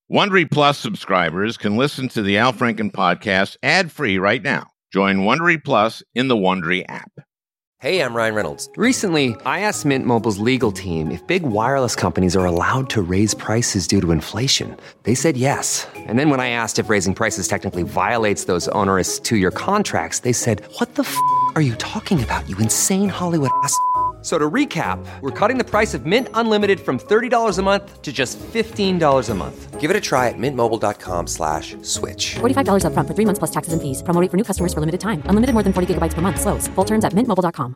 Wondery Plus subscribers can listen to the Al Franken podcast ad-free right now. Join Wondery Plus in the Wondery app. Hey, I'm Ryan Reynolds. Recently, I asked Mint Mobile's legal team if big wireless companies are allowed to raise prices due to inflation. They said yes. And then when I asked if raising prices technically violates those onerous two-year contracts, they said, "What the f*** are you talking about, you insane Hollywood ass?" So to recap, we're cutting the price of Mint Unlimited from $30 a month to just $15 a month. Give it a try at mintmobile.com/switch. $45 up front for 3 months plus taxes and fees. Promo rate for new customers for limited time. Unlimited more than 40 gigabytes per month. Slows full terms at mintmobile.com.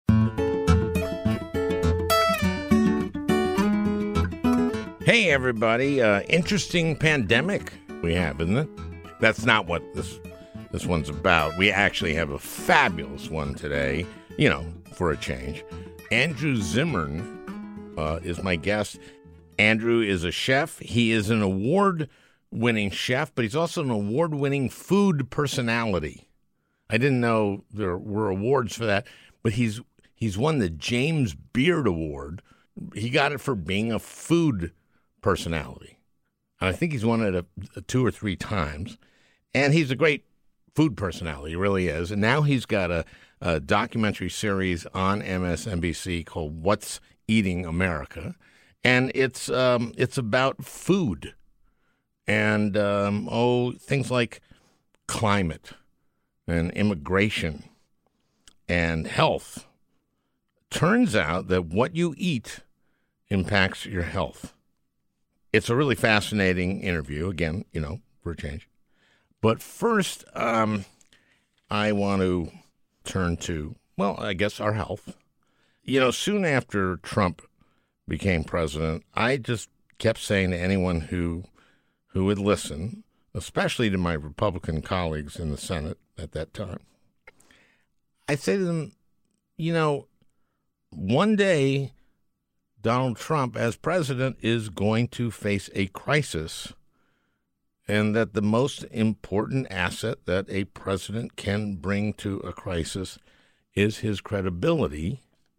Hey, everybody. Interesting pandemic we have, isn't it? That's not what this one's about. We actually have a fabulous one today, for a change. Andrew Zimmern is my guest. Andrew is a chef. He is an award-winning chef, but he's also an award-winning food personality. I didn't know there were awards for that, but he's won the James Beard Award. He got it for being a food personality. And I think he's won it 2 or 3 times. And he's a great food personality, he really is. And now he's got a documentary series on MSNBC called What's Eating America. And it's about food and, things like climate and immigration and health. Turns out that what you eat impacts your health. It's a really fascinating interview, again, for a change. But first, I want to turn to, I guess our health. Soon after Trump became president, I just kept saying to anyone who would listen, especially to my Republican colleagues in the Senate at that time, I say to them, one day Donald Trump as president is going to face a crisis, and that the most important asset that a president can bring to a crisis is his credibility.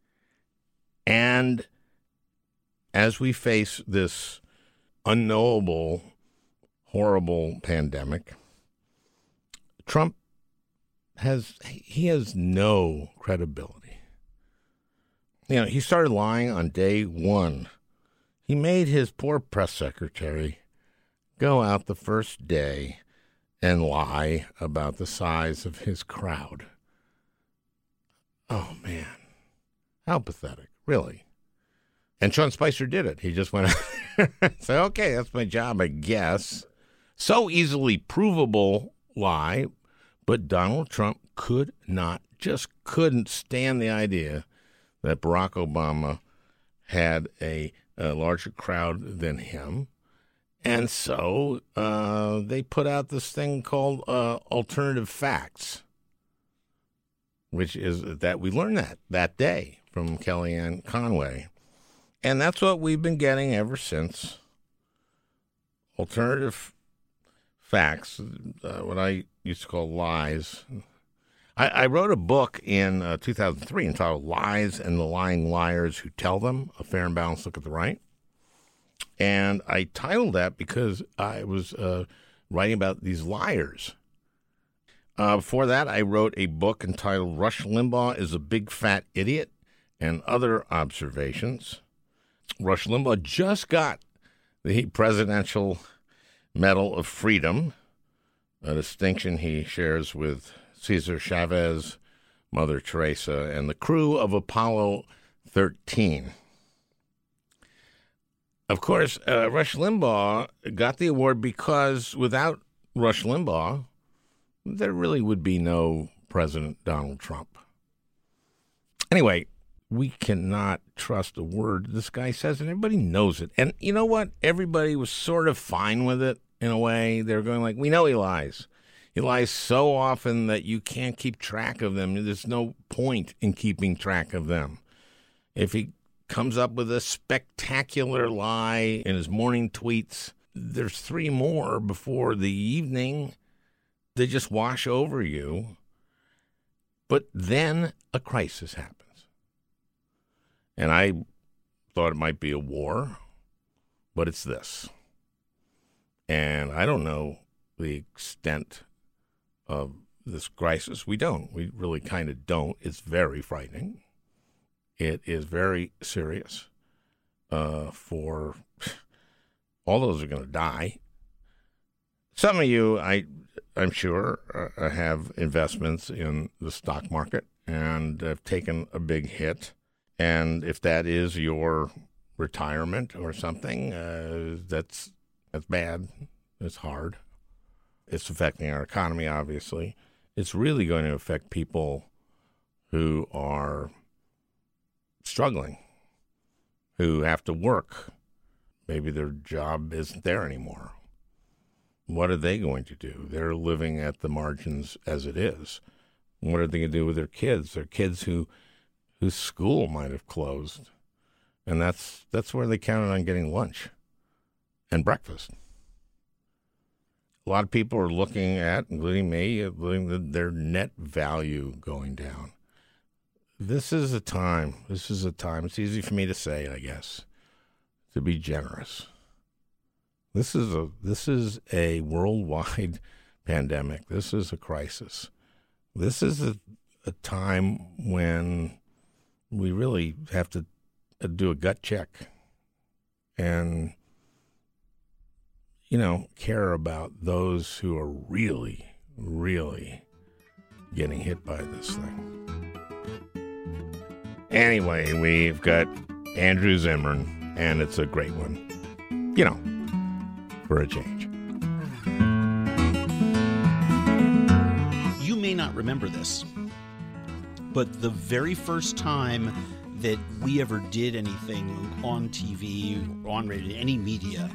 And as we face this unknowable, horrible pandemic, Trump has no credibility. He started lying on day one. He made his poor press secretary go out the first day and lie about the size of his crowd. Oh, man. How pathetic, really. And Sean Spicer did it. He just went out there and said, okay, that's my job, I guess. So easily provable lie, but Donald Trump couldn't stand the idea that Barack Obama had a larger crowd than him. And so they put out this thing called Alternative Facts, which is that we learned that day from Kellyanne Conway. And that's what we've been getting ever since. Alternative facts, what I used to call lies. I wrote a book in 2003 entitled Lies and the Lying Liars Who Tell Them, A Fair and Balanced Look at the Right. And I titled that because I was writing about these liars. Before that, I wrote a book entitled Rush Limbaugh is a Big Fat Idiot and Other Observations. Rush Limbaugh just got the Presidential Medal of Freedom, a distinction he shares with Cesar Chavez, Mother Teresa, and the crew of Apollo 13. Of course, Rush Limbaugh got the award because without Rush Limbaugh, there really would be no President Donald Trump. Anyway, we cannot trust a word this guy says, and everybody knows it. And you know what? Everybody was sort of fine with it in a way. They're going like, we know he lies. He lies so often that you can't keep track of them. There's no point in keeping track of them. If he comes up with a spectacular lie in his morning tweets, there's 3 more before the evening. They just wash over you. But then a crisis happens. And I thought it might be a war, but it's this. And I don't know the extent of this crisis. We don't. We really kind of don't. It's very frightening. It is very serious for all those are going to die. Some of you, I'm sure, have investments in the stock market and have taken a big hit. And if that is your retirement or something, that's bad. It's hard. It's affecting our economy, obviously. It's really going to affect people who are struggling, who have to work. Maybe their job isn't there anymore. What are they going to do? They're living at the margins as it is. What are they going to do with their kids? Their kids whose school might have closed. And that's where they counted on getting lunch and breakfast. A lot of people are looking at, including me, their net value going down. This is a time. It's easy for me to say, I guess, to be generous. This is a worldwide pandemic. This is a crisis. This is a time when we really have to do a gut check and, care about those who are really, really getting hit by this thing. Anyway, we've got Andrew Zimmern, and it's a great one, for a change. You may not remember this, but the very first time that we ever did anything on TV, on radio, any media,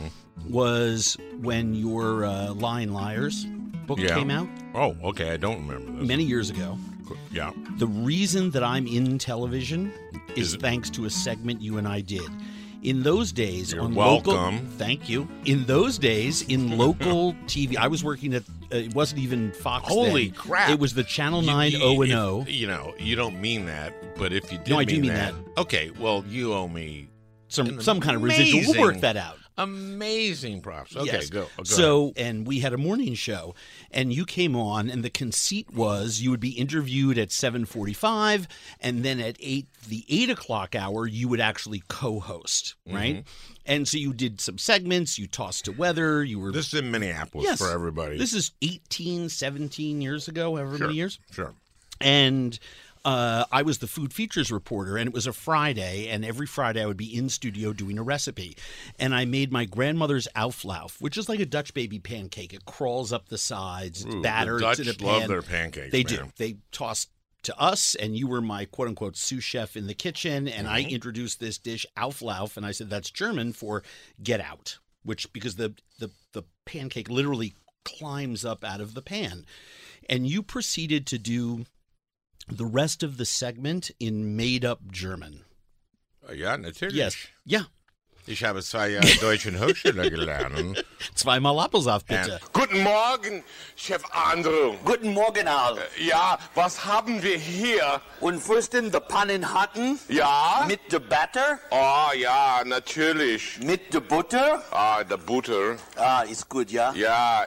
was when your Lying Liars book came out. Oh, okay. I don't remember this. Many years ago. Yeah. The reason that I'm in television is thanks to a segment you and I did. In those days, You're on welcome. local, thank you. In those days, in local TV, I was working at. It wasn't even Fox. Holy then. crap! It was the Channel 9 O&O. You don't mean that, but if you did, No, I do mean that. Okay, well, you owe me Some kind of residual. We'll work that out. Amazing props. Okay, Yes. go So, ahead. and we had a morning show, and you came on, and the conceit was you would be interviewed at 7:45, and then at the 8 o'clock hour, you would actually co-host, right? Mm-hmm. And so you did some segments, you tossed to weather, you were... This is in Minneapolis Yes. for everybody. This is 18, 17 years ago, however many years. Sure. And I was the food features reporter, and it was a Friday, and every Friday I would be in studio doing a recipe. And I made my grandmother's Auflauf, which is like a Dutch baby pancake. It crawls up the sides, it's battered, the Dutch it's in a pan. love their pancakes, They man. do. They tossed to us, and you were my quote-unquote sous chef in the kitchen, and I Mm-hmm. introduced this dish, Auflauf, and I said that's German for get out, because the pancake literally climbs up out of the pan. And you proceeded to do the rest of the segment in made-up German. Ja, natürlich. Yes. Yeah. Ich habe 2 Jahre Deutsch in Hochschule gelernt. Zweimal Apfelsaft, bitte. Guten Morgen, Chef Andrew. Guten Morgen, Al. Ja, was haben wir hier? Und Fürsten, the Pannenhatten? Ja? Mit the Batter? Oh, ja, natürlich. Mit the Butter? Ah, the Butter. Ah, ist gut, ja? Ja,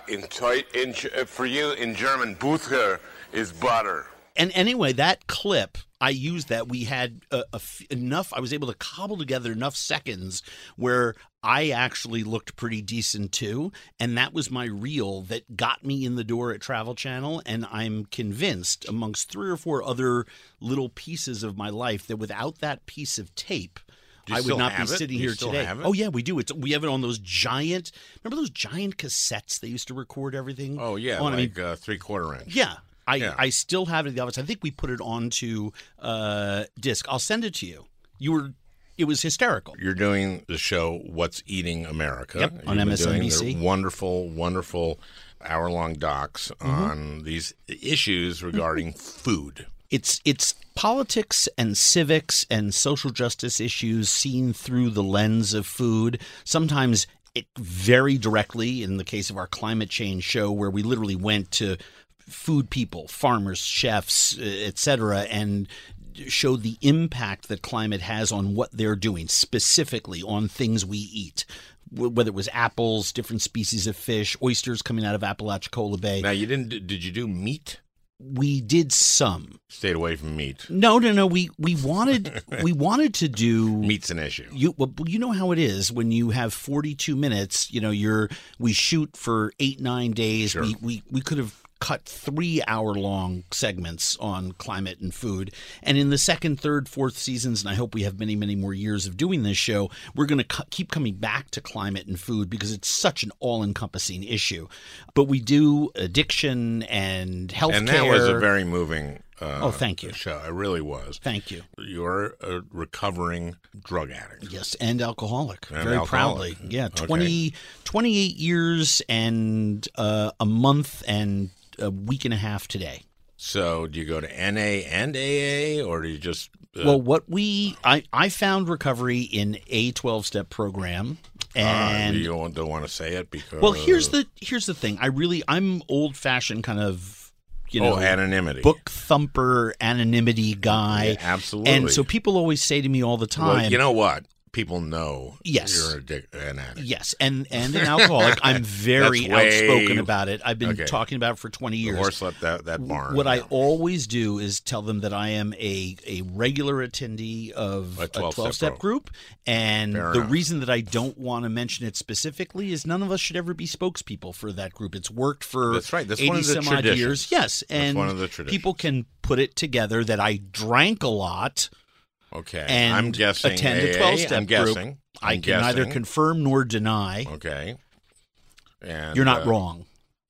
for you in German, Butter is butter. And anyway, that clip, I used that. We had enough, I was able to cobble together enough seconds where I actually looked pretty decent too. And that was my reel that got me in the door at Travel Channel. And I'm convinced, amongst 3 or 4 other little pieces of my life, that without that piece of tape, Do you I would still not be have it? sitting Do you here still today. have it? Oh, yeah, we do. We have it on those giant, remember those giant cassettes they used to record everything? Oh, yeah, on? like 3/4 inch. Yeah. Yeah. I still have it in the office. I think we put it onto disc. I'll send it to you. It was hysterical. You're doing the show What's Eating America. Yep, on You've been doing MSNBC. their wonderful, wonderful hour-long docs on these issues regarding food. It's politics and civics and social justice issues seen through the lens of food. Sometimes it very directly, in the case of our climate change show, where we literally went to food people, farmers, chefs, etc., and showed the impact that climate has on what they're doing, specifically on things we eat. whether it was apples, different species of fish, oysters coming out of Apalachicola Bay. Now, did you do meat? We did some. Stayed away from meat. No. We wanted to do. Meat's an issue. You know how it is when you have 42 minutes. We shoot for 8-9 days. Sure. We could have cut 3-hour-long segments on climate and food. And in the second, third, fourth seasons, and I hope we have many, many more years of doing this show, we're going to keep coming back to climate and food because it's such an all-encompassing issue. But we do addiction and healthcare. And that was a very moving thank you. show. It really was. Thank you. You're a recovering drug addict. Yes, and alcoholic. And very alcoholic. proudly. Yeah, Okay. 28 years and a month and a week and a half today. So do you go to NA and AA, or do you just... Well, I found recovery in a 12-step program. And you don't want to say it because... Well, here's the thing. I'm old-fashioned kind of, anonymity. book thumper, anonymity guy. Yeah, absolutely. And so people always say to me all the time... Well, you know what? People know Yes. you're an addict. Yes, and an alcoholic. I'm very That's way- outspoken about it. I've been Okay. talking about it for 20 years. The horse left that barn. What I always do is tell them that I am a regular attendee of a 12-step group. And Fair the enough. reason that I don't want to mention it specifically is none of us should ever be spokespeople for that group. It's worked for That's right. That's 80 one of the some odd traditions. years. Yes, and one of the traditions. people can put it together that I drank a lot Okay. and I'm guessing attend a AA. 12-step I'm group. guessing. I I'm can neither guessing. confirm nor deny. Okay. And You're not wrong.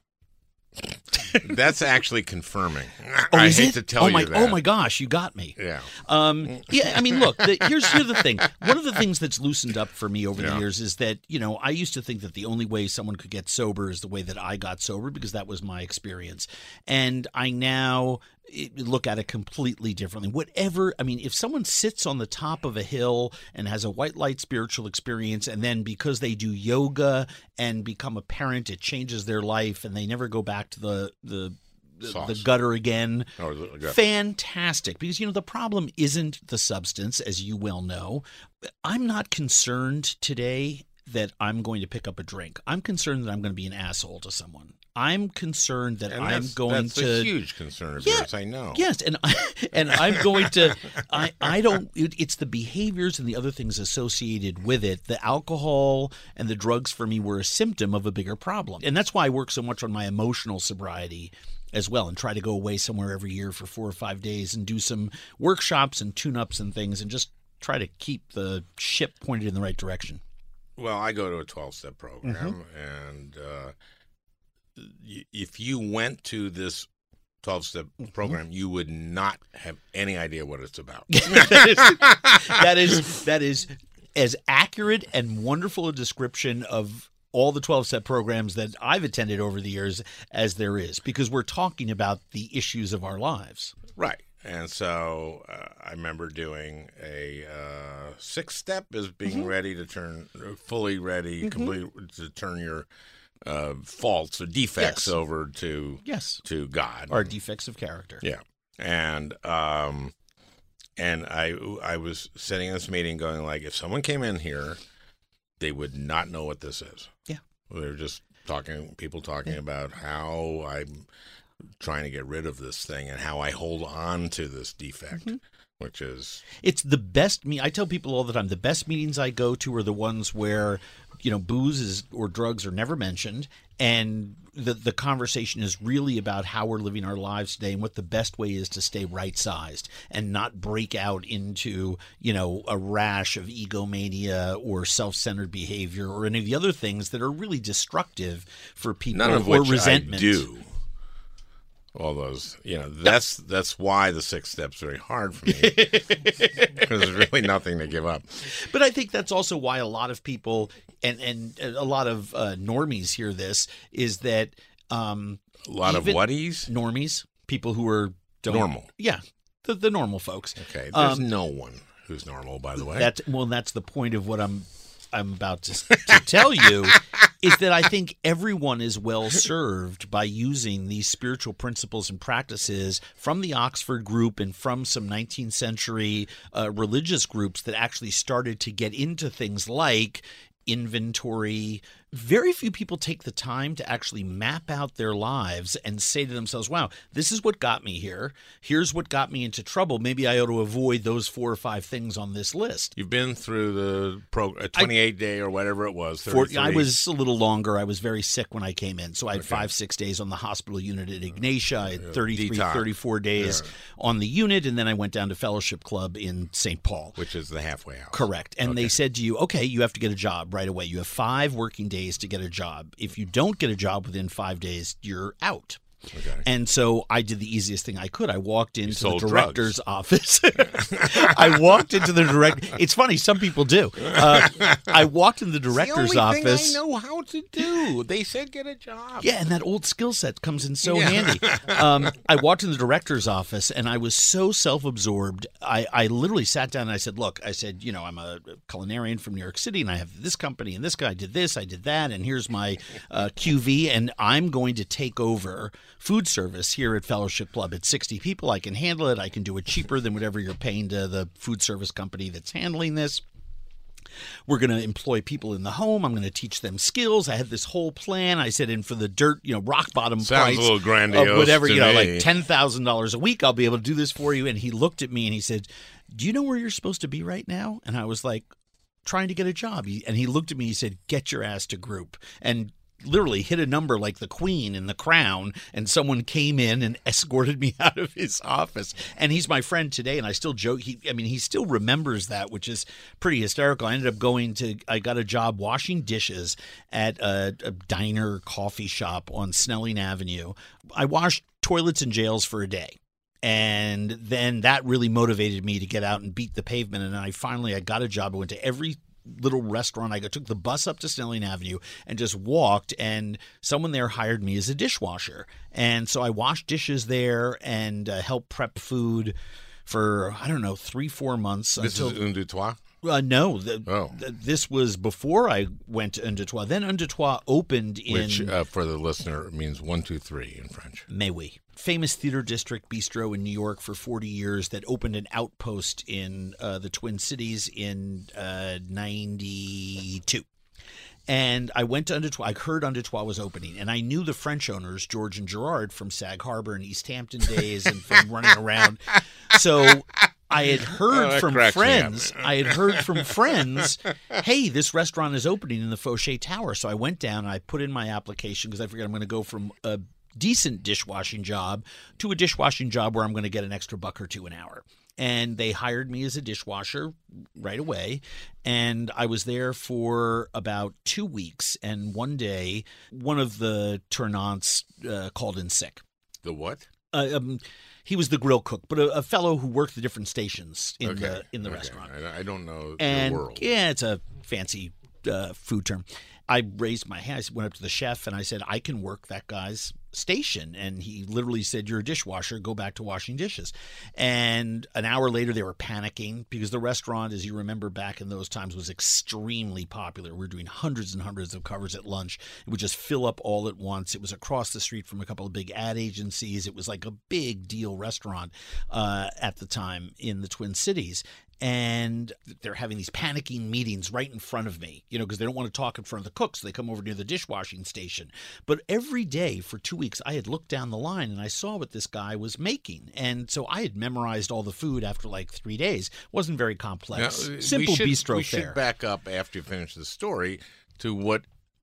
That's actually confirming. Oh, I is hate it? to tell you that. Oh my gosh, you got me. Yeah. Yeah, I mean, look, here's the thing. One of the things that's loosened up for me over the Yeah. years is that, I used to think that the only way someone could get sober is the way that I got sober because that was my experience. And I now look at it completely differently. If someone sits on the top of a hill and has a white light spiritual experience, and then because they do yoga and become a parent, it changes their life and they never go back to the gutter again. Or the gutter. Fantastic. Because, the problem isn't the substance, as you well know. I'm not concerned today that I'm going to pick up a drink. I'm concerned that I'm going to be an asshole to someone. I'm concerned that And I'm going that's to... a huge concern of Yeah, yours, I know. Yes, and I'm going to. I don't. It's the behaviors and the other things associated with it. The alcohol and the drugs for me were a symptom of a bigger problem, and that's why I work so much on my emotional sobriety as well, and try to go away somewhere every year for 4 or 5 days and do some workshops and tune-ups and things, and just try to keep the ship pointed in the right direction. Well, I go to a 12-step program, Mm-hmm. and if you went to this 12-step program, you would not have any idea what it's about. that is as accurate and wonderful a description of all the 12-step programs that I've attended over the years as there is, because we're talking about the issues of our lives. Right. And so I remember doing a 6-step is being ready to turn, fully ready, complete to turn your faults or defects Yes. over to God. Our defects of character. Yeah. And I was sitting in this meeting going like, if someone came in here, they would not know what this is. Yeah. They were just people talking about how I'm trying to get rid of this thing and how I hold on to this defect, which is... It's the best I tell people all the time, the best meetings I go to are the ones where, booze or drugs are never mentioned, and the conversation is really about how we're living our lives today and what the best way is to stay right-sized and not break out into, a rash of egomania or self-centered behavior or any of the other things that are really destructive for people, None of or which resentment. I do. All those, that's why the 6 steps very hard for me, because there's really nothing to give up. But I think that's also why a lot of people and a lot of normies hear this is that A lot of whaties? normies, people who are Normal. Yeah, the normal folks. Okay, there's no one who's normal, by the way. That's the point of what I'm about to tell you is that I think everyone is well served by using these spiritual principles and practices from the Oxford group and from some 19th century religious groups that actually started to get into things like inventory. Very few people take the time to actually map out their lives and say to themselves, wow, this is what got me here. Here's what got me into trouble. Maybe I ought to avoid those 4 or 5 things on this list. You've been through the 28-day or whatever it was. 33. I was a little longer. I was very sick when I came in. So I had 5-6 days on the hospital unit at Ignatia. I had 34 days on the unit. And then I went down to Fellowship Club in St. Paul. Which is the halfway house. Correct. And they said to you, okay, you have to get a job right away. You have 5 working days to get a job. If you don't get a job within 5 days, you're out. Okay. And so I did the easiest thing I could. I walked into the sold director's office. I walked into the director. It's funny, some people do. I walked in the director's office. It's the only thing I know how to do. They said get a job. Yeah, and that old skill set comes in so handy. I walked in the director's office, and I was so self-absorbed. I literally sat down and I said, look, you know, I'm a culinarian from New York City, and I have this company, and this guy did this, I did that, and here's my QV, and I'm going to take over food service here at Fellowship Club. It's 60 people. I can handle it. I can do it cheaper than whatever you're paying to the food service company that's handling this. We're going to employ people in the home. I'm going to teach them skills. I had this whole plan. I said, and for the dirt, you know, rock bottom price a little grandiose of whatever, to you know, me. like $10,000 a week, I'll be able to do this for you. And he looked at me and he said, do you know where you're supposed to be right now? And I was like, trying to get a job. And he looked at me, he said, get your ass to group. And literally hit a number like the Queen in The Crown, and someone came in and escorted me out of his office. And he's my friend today, and I still joke. He still remembers that, which is pretty hysterical. I ended up I got a job washing dishes at a diner coffee shop on Snelling Avenue. I washed toilets in jails for a day. And then that really motivated me to get out and beat the pavement. And I got a job. I went to every little restaurant. I took the bus up to Snelling Avenue and just walked, and someone there hired me as a dishwasher. And so I washed dishes there and helped prep food for, 3-4 months. This is Un Deux Trois? No, this was before I went to Un Deux Trois. Then Un Deux Trois opened in... Which, for the listener, means 1, 2, 3 in French. Mais oui. Famous theater district bistro in New York for 40 years that opened an outpost in the Twin Cities in 92. And I went to Un Deux Trois. I heard Un Deux Trois was opening, and I knew the French owners, George and Gerard, from Sag Harbor and East Hampton days and from running around. So I had heard from friends. Hey, this restaurant is opening in the Fauché Tower. So I went down and I put in my application because I figured I'm going to go from a decent dishwashing job to a dishwashing job where I'm going to get an extra $1 or $2 an hour. And they hired me as a dishwasher right away. And I was there for about 2 weeks. And one day, one of the tenants called in sick. The what? He was the grill cook, but a fellow who worked the different stations in the restaurant. I don't know and, the world. Yeah, it's a fancy food term. I raised my hand. I went up to the chef and I said, I can work that guy's station. And he literally said, you're a dishwasher. Go back to washing dishes. And an hour later, they were panicking because the restaurant, as you remember back in those times, was extremely popular. We were doing hundreds and hundreds of covers at lunch. It would just fill up all at once. It was across the street from a couple of big ad agencies. It was like a big deal restaurant at the time in the Twin Cities. And they're having these panicking meetings right in front of me, because they don't want to talk in front of the cooks. They come over near the dishwashing station. But every day for 2 weeks, I had looked down the line and I saw what this guy was making. And so I had memorized all the food after like 3 days. It wasn't very complex. Now, Simple bistro fare. We should back up after you finish the story to what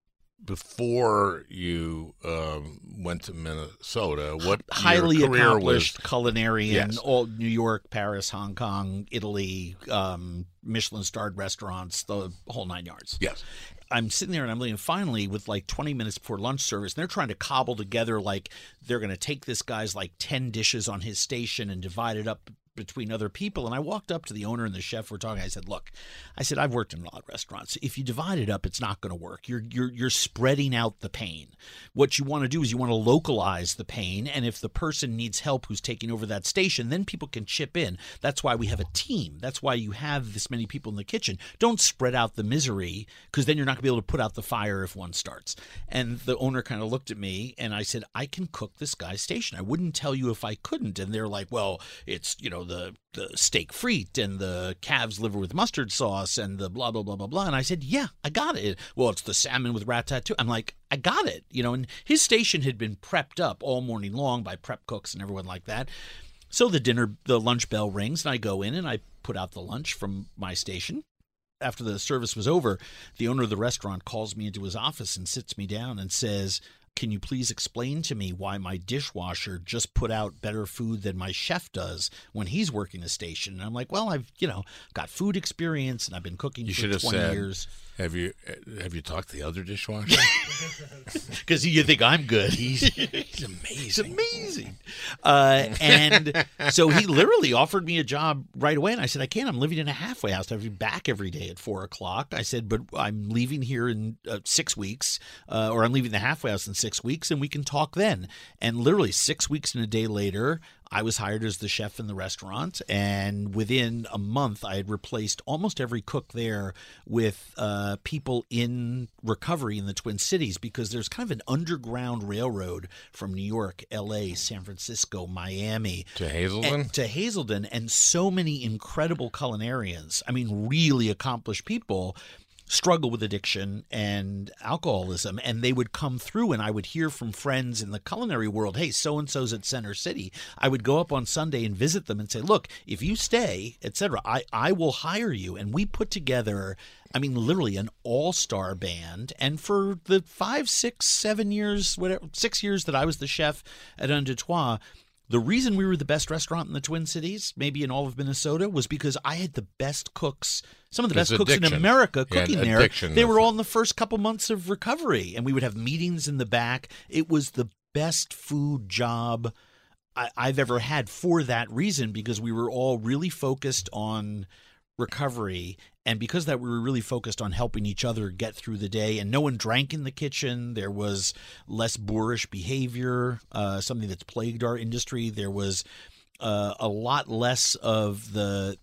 before you went to Minnesota, what highly your career accomplished was. culinarian, Yes. all New York, Paris, Hong Kong, Italy, Michelin-starred restaurants, the whole 9 yards. Yes. I'm sitting there and I'm leaving finally with like 20 minutes before lunch service. And they're trying to cobble together like they're going to take this guy's like 10 dishes on his station and divide it up between other people. And I walked up to the owner and the chef were talking. I said, look, I've worked in a lot of restaurants. If you divide it up, it's not going to work. You're spreading out the pain. What you want to do is you want to localize the pain. And if the person needs help who's taking over that station, then people can chip in. That's why we have a team. That's why you have this many people in the kitchen. Don't spread out the misery, because then you're not going to be able to put out the fire if one starts. And the owner kind of looked at me and I said, I can cook this guy's station. I wouldn't tell you if I couldn't. And they're like, well, it's, the steak frite and the calf's liver with mustard sauce and the blah, blah, blah, blah, blah. And I said, yeah, I got it. Well, it's the salmon with ratatouille. I'm like, I got it. And his station had been prepped up all morning long by prep cooks and everyone like that. So the lunch bell rings, and I go in and I put out the lunch from my station. After the service was over, the owner of the restaurant calls me into his office and sits me down and says, can you please explain to me why my dishwasher just put out better food than my chef does when he's working the station? And I'm like, well, I've got food experience and I've been cooking for 20 years. Have you talked to the other dishwasher? Because you think I'm good. He's amazing. He's amazing. And so he literally offered me a job right away. And I said, I can't. I'm living in a halfway house. I have to be back every day at 4 o'clock. I said, but I'm leaving here in 6 weeks, or I'm leaving the halfway house in 6 weeks, and we can talk then. And literally 6 weeks and a day later, I was hired as the chef in the restaurant, and within a month, I had replaced almost every cook there with people in recovery in the Twin Cities, because there's kind of an underground railroad from New York, L.A., San Francisco, Miami. To Hazelden? To Hazelden, and so many incredible culinarians. I mean, really accomplished people struggle with addiction and alcoholism, and they would come through, and I would hear from friends in the culinary world, hey, so-and-so's at Center City. I would go up on Sunday and visit them and say, look, if you stay, etc., I will hire you. And we put together, I mean, literally an all-star band. And for the 5, 6, 7 years, whatever, 6 years that I was the chef at Un Deux Trois, the reason we were the best restaurant in the Twin Cities, maybe in all of Minnesota, was because I had the best cooks, some of the best cooks in America cooking there. They were all in the first couple months of recovery, and we would have meetings in the back. It was the best food job I've ever had for that reason, because we were all really focused on recovery, and because that we were really focused on helping each other get through the day, and no one drank in the kitchen. There was less boorish behavior, something that's plagued our industry. There was a lot less of the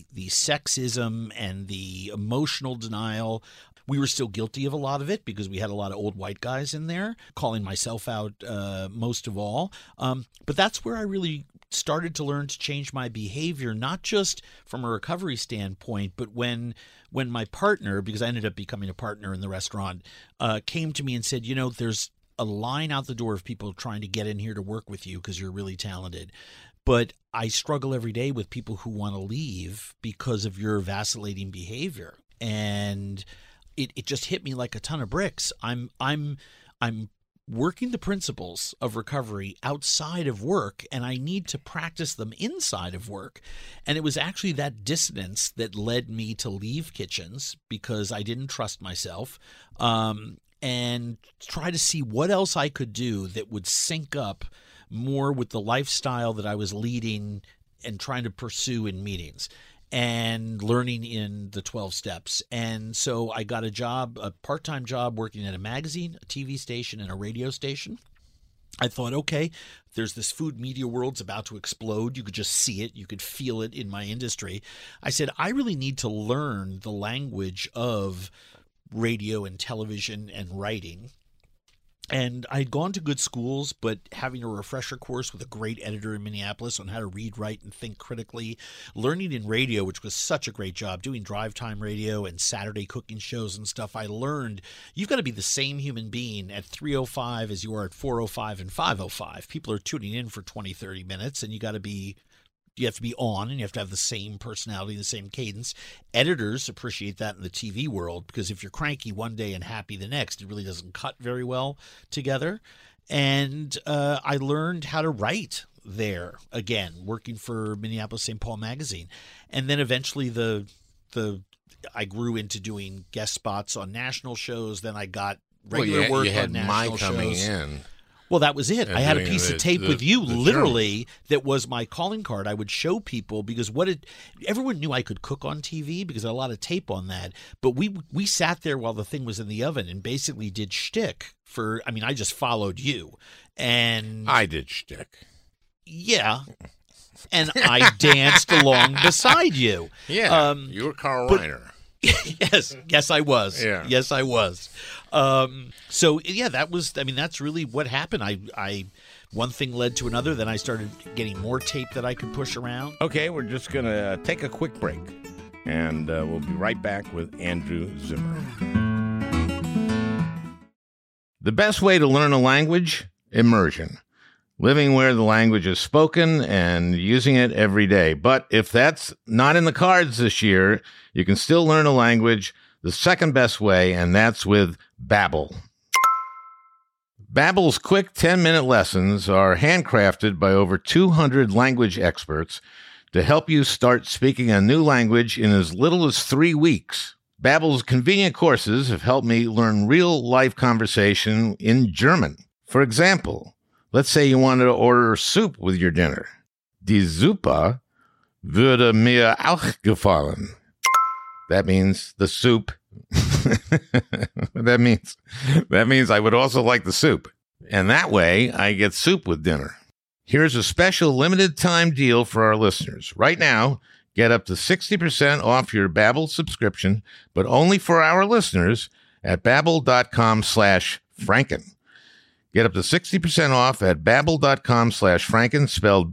sexism and the emotional denial. We were still guilty of a lot of it because we had a lot of old white guys in there, calling myself out most of all. But that's where I really started to learn to change my behavior, not just from a recovery standpoint, but when my partner, because I ended up becoming a partner in the restaurant, came to me and said, there's a line out the door of people trying to get in here to work with you because you're really talented. But I struggle every day with people who want to leave because of your vacillating behavior. And it just hit me like a ton of bricks. I'm working the principles of recovery outside of work, and I need to practice them inside of work. And it was actually that dissonance that led me to leave kitchens, because I didn't trust myself, and try to see what else I could do that would sync up more with the lifestyle that I was leading and trying to pursue in meetings and learning in the 12 steps. And so I got a part-time job working at a magazine, a TV station, and a radio station. I thought, okay, there's this food media world's about to explode. You could just see it. You could feel it in my industry. I said, I really need to learn the language of radio and television and writing. And I'd gone to good schools, but having a refresher course with a great editor in Minneapolis on how to read, write, and think critically, learning in radio, which was such a great job, doing drive time radio and Saturday cooking shows and stuff, I learned you've got to be the same human being at 3:05 as you are at 4:05 and 5:05. People are tuning in for 20, 30 minutes, and you have to be on, and you have to have the same personality, the same cadence. Editors appreciate that in the TV world, because if you're cranky one day and happy the next, it really doesn't cut very well together. And I learned how to write there, again, working for Minneapolis St. Paul Magazine. And then eventually I grew into doing guest spots on national shows. Then I got regular work on national shows. Coming in. Well, that was it. I had a piece of tape with you, literally, that was my calling card. I would show people, because everyone knew I could cook on TV because I had a lot of tape on that. But we sat there while the thing was in the oven and basically did shtick I just followed you. And I did shtick. Yeah. And I danced along beside you. Yeah. You were Carl Reiner. Yes, I was. Yeah. Yes, I was. So yeah, that's really what happened. I one thing led to another. Then I started getting more tape that I could push around. Okay, we're just going to take a quick break, and we'll be right back with Andrew Zimmer. The best way to learn a language? Immersion. Living where the language is spoken and using it every day. But if that's not in the cards this year, you can still learn a language the second best way, and that's with Babbel. Babbel's quick 10-minute lessons are handcrafted by over 200 language experts to help you start speaking a new language in as little as 3 weeks. Babbel's convenient courses have helped me learn real-life conversation in German. For example, let's say you wanted to order soup with your dinner. Die Suppe würde mir auch gefallen. That means the soup. That means I would also like the soup. And that way, I get soup with dinner. Here's a special limited time deal for our listeners. Right now, get up to 60% off your Babbel subscription, but only for our listeners at babbel.com/Franken. Get up to 60% off at babbel.com/Franken, spelled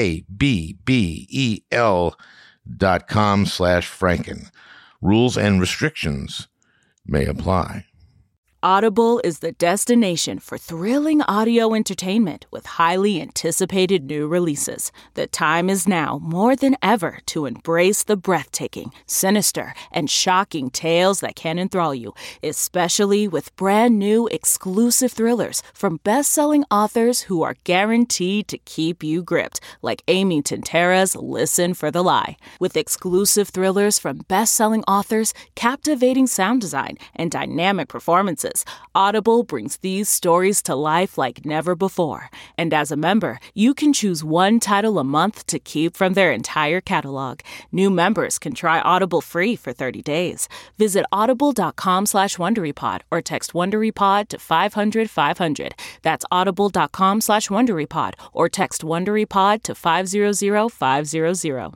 BABBEL.com/Franken. Rules and restrictions may apply. Audible is the destination for thrilling audio entertainment with highly anticipated new releases. The time is now more than ever to embrace the breathtaking, sinister, and shocking tales that can enthrall you, especially with brand new exclusive thrillers from best-selling authors who are guaranteed to keep you gripped, like Amy Tintera's Listen for the Lie. With exclusive thrillers from best-selling authors, captivating sound design, and dynamic performances, Audible brings these stories to life like never before. And as a member, you can choose one title a month to keep from their entire catalog. New members can try Audible free for 30 days. Visit audible.com/WonderyPod or text WonderyPod to 500-500. That's audible.com/WonderyPod or text WonderyPod to 500-500.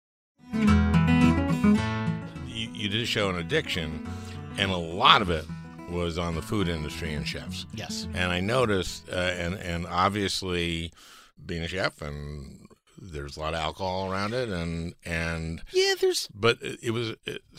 You did a show on addiction, and a lot of it was on the food industry and chefs. Yes. And I noticed, and obviously being a chef, and there's a lot of alcohol around it, and yeah, but it was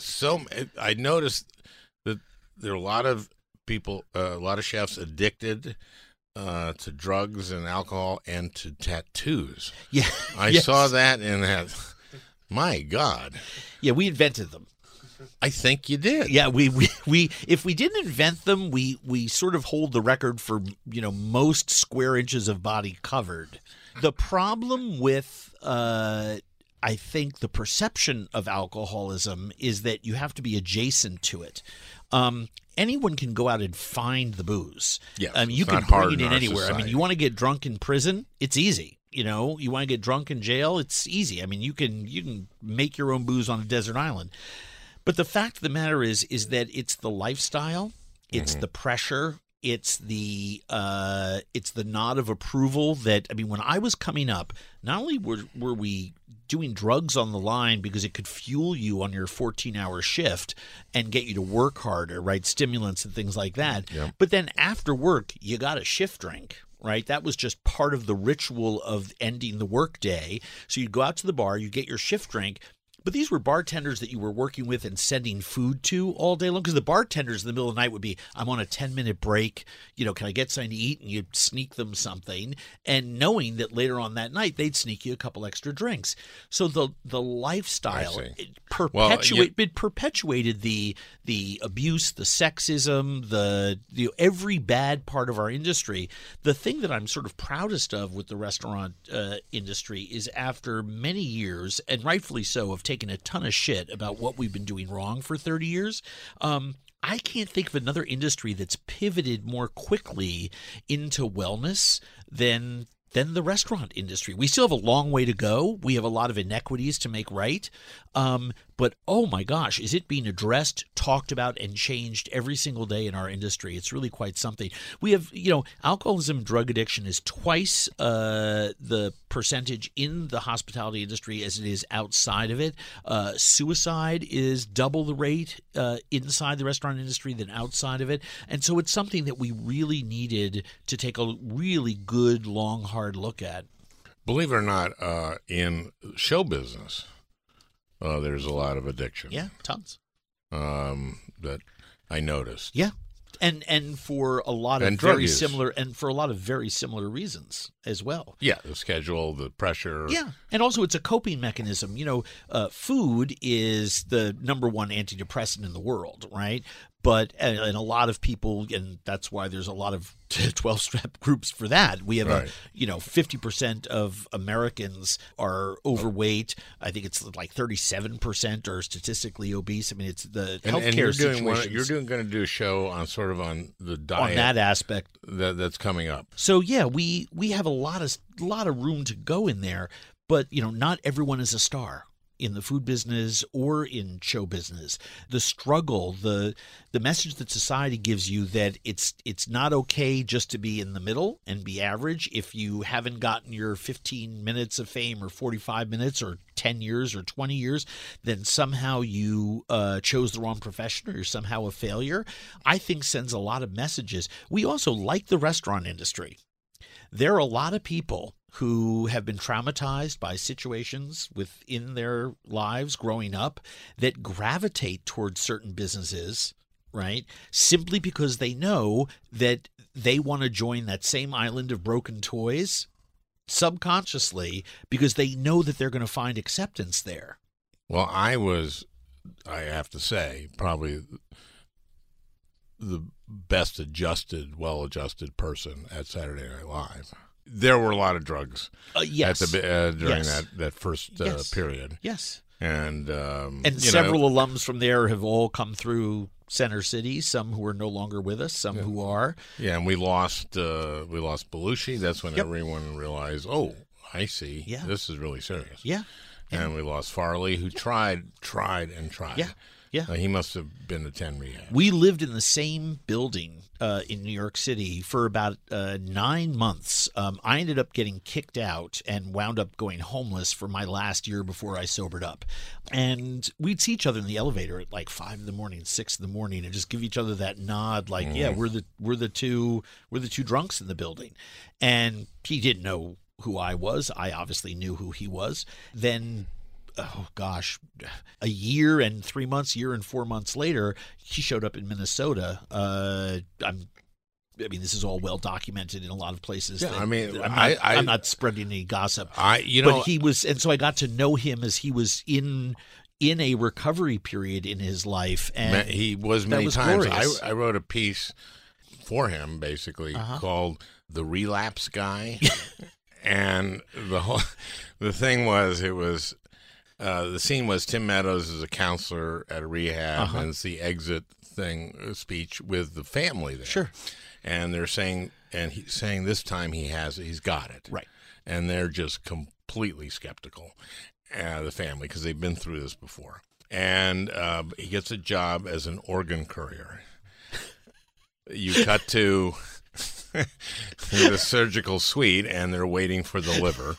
I noticed that there are a lot of people, a lot of chefs addicted to drugs and alcohol and to tattoos. Yeah. I saw that and had, my God. Yeah, we invented them. I think you did. Yeah, we if we didn't invent them, we sort of hold the record for, most square inches of body covered. The problem with I think the perception of alcoholism is that you have to be adjacent to it. Anyone can go out and find the booze. Yes, you can bring it in anywhere. Society. I mean, you want to get drunk in prison? It's easy. You want to get drunk in jail? It's easy. I mean, you can make your own booze on a desert island. But the fact of the matter is that it's the lifestyle, it's the pressure, it's the nod of approval that, I mean, when I was coming up, not only were we doing drugs on the line because it could fuel you on your 14-hour shift and get you to work harder, right? Stimulants and things like that. Yep. But then after work, you got a shift drink. Right, that was just part of the ritual of ending the workday. So you'd go out to the bar, you get your shift drink. But these were bartenders that you were working with and sending food to all day long. Because the bartenders in the middle of the night would be, I'm on a 10-minute break. Can I get something to eat? And you'd sneak them something. And knowing that later on that night, they'd sneak you a couple extra drinks. So the lifestyle perpetuated the abuse, the sexism, the every bad part of our industry. The thing that I'm sort of proudest of with the restaurant industry is after many years, and rightfully so, of taking a ton of shit about what we've been doing wrong for 30 years. I can't think of another industry that's pivoted more quickly into wellness than the restaurant industry. We still have a long way to go. We have a lot of inequities to make right. But But oh my gosh, is it being addressed, talked about, and changed every single day in our industry? It's really quite something. We have, alcoholism and drug addiction is twice the percentage in the hospitality industry as it is outside of it. Suicide is double the rate inside the restaurant industry than outside of it. And so it's something that we really needed to take a really good, long, hard look at. Believe it or not, in show business, there's a lot of addiction. Yeah, tons. That I noticed. Yeah. And for a lot of very similar reasons as well. Yeah, the schedule, the pressure. Yeah, and also it's a coping mechanism. Food is the number one antidepressant in the world, right? But and a lot of people, and that's why there's a lot of 12-step groups for that. We have 50% of Americans are overweight. I think it's like 37% are statistically obese. I mean, it's the healthcare situation. You're going to do a show on sort of on the diet on that aspect that's coming up. So yeah, we have a lot of room to go in there, but not everyone is a star in the food business or in show business. The struggle, the message that society gives you that it's not okay just to be in the middle and be average. If you haven't gotten your 15 minutes of fame or 45 minutes or 10 years or 20 years, then somehow you chose the wrong profession or you're somehow a failure, I think sends a lot of messages. We also like the restaurant industry. There are a lot of people who have been traumatized by situations within their lives growing up that gravitate towards certain businesses, right? Simply because they know that they want to join that same island of broken toys subconsciously because they know that they're going to find acceptance there. Well, I have to say, probably the best well-adjusted person at Saturday Night Live. There were a lot of drugs. Yes. During that first period. Yes. And several alums from there have all come through Center City. Some who are no longer with us. Some who are. Yeah, and we lost Belushi. That's when everyone realized, oh, I see. Yeah. This is really serious. Yeah. And we lost Farley, who tried and tried. Yeah. Yeah. He must have been a 10 rehab. We lived in the same building in New York City for about 9 months. I ended up getting kicked out and wound up going homeless for my last year before I sobered up. And we'd see each other in the elevator at like 5 in the morning, 6 in the morning, and just give each other that nod, like, yeah, we're the two drunks in the building. And he didn't know who I was. I obviously knew who he was. Then, oh gosh, a year and 4 months later, he showed up in Minnesota. This is all well documented in a lot of places. Yeah, I'm not spreading any gossip. But he was, and so I got to know him as he was in a recovery period in his life, and he was many times. Glorious. I wrote a piece for him, basically called "The Relapse Guy," and the thing was, it was. The scene was Tim Meadows is a counselor at a rehab, and it's the exit speech with the family there. Sure. And they're saying, and he's saying this time he's got it. Right. And they're just completely skeptical, the family, because they've been through this before. And he gets a job as an organ courier. You cut to the surgical suite, and they're waiting for the liver.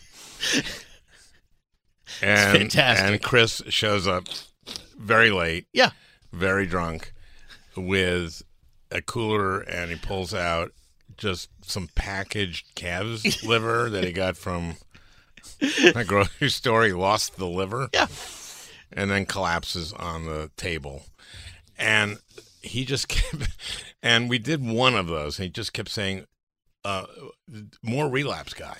And, fantastic. And Chris shows up very late, very drunk, with a cooler, and he pulls out just some packaged calf's liver that he got from a grocery store. He lost the liver, and then collapses on the table. And he just kept, and we did one of those, and he just kept saying, more relapse guy.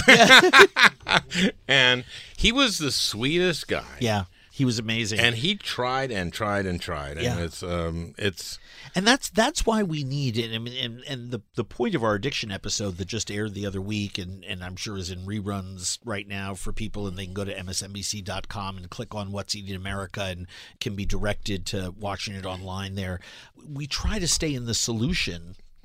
And he was the sweetest guy. Yeah, he was amazing. And he tried and tried and tried. And it's and that's why we need it. And the point of our addiction episode that just aired the other week, and I'm sure is in reruns right now for people, and they can go to msnbc.com and click on What's Eating America and can be directed to watching it online there. We try to stay in the solution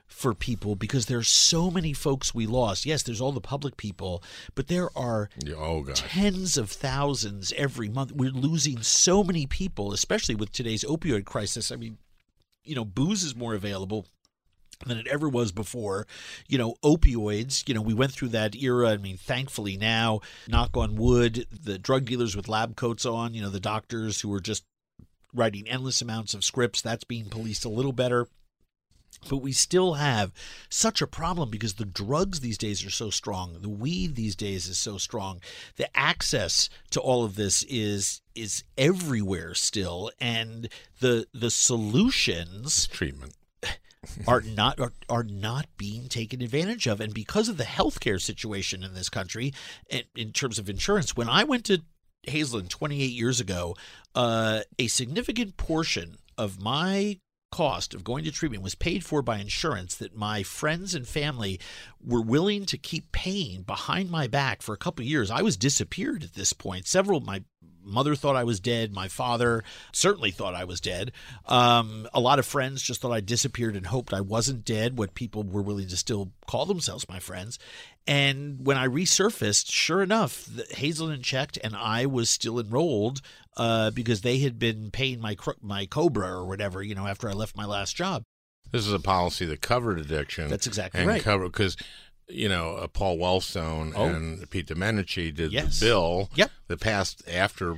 for people because there's so many folks we lost. Yes, there's all the public people, but there are tens of thousands every month. We're losing so many people, especially with today's opioid crisis. I mean, booze is more available than it ever was before. Opioids, we went through that era. I mean, thankfully now, knock on wood, the drug dealers with lab coats on, the doctors who were just writing endless amounts of scripts, that's being policed a little better. But we still have such a problem because the drugs these days are so strong. The weed these days is so strong. The access to all of this is everywhere still. And the solutions treatment are not being taken advantage of. And because of the healthcare situation in this country, in terms of insurance, when I went to Hazelden 28 years ago, a significant portion of my cost of going to treatment was paid for by insurance that my friends and family were willing to keep paying behind my back for a couple of years. I was disappeared at this point. My mother thought I was dead. My father certainly thought I was dead. A lot of friends just thought I disappeared and hoped I wasn't dead, what people were willing to still call themselves my friends. And when I resurfaced, sure enough, Hazelden checked and I was still enrolled because they had been paying my COBRA or whatever, after I left my last job. This is a policy that covered addiction. That's exactly right. Because, Paul Wellstone and Pete Domenici did the bill that passed after,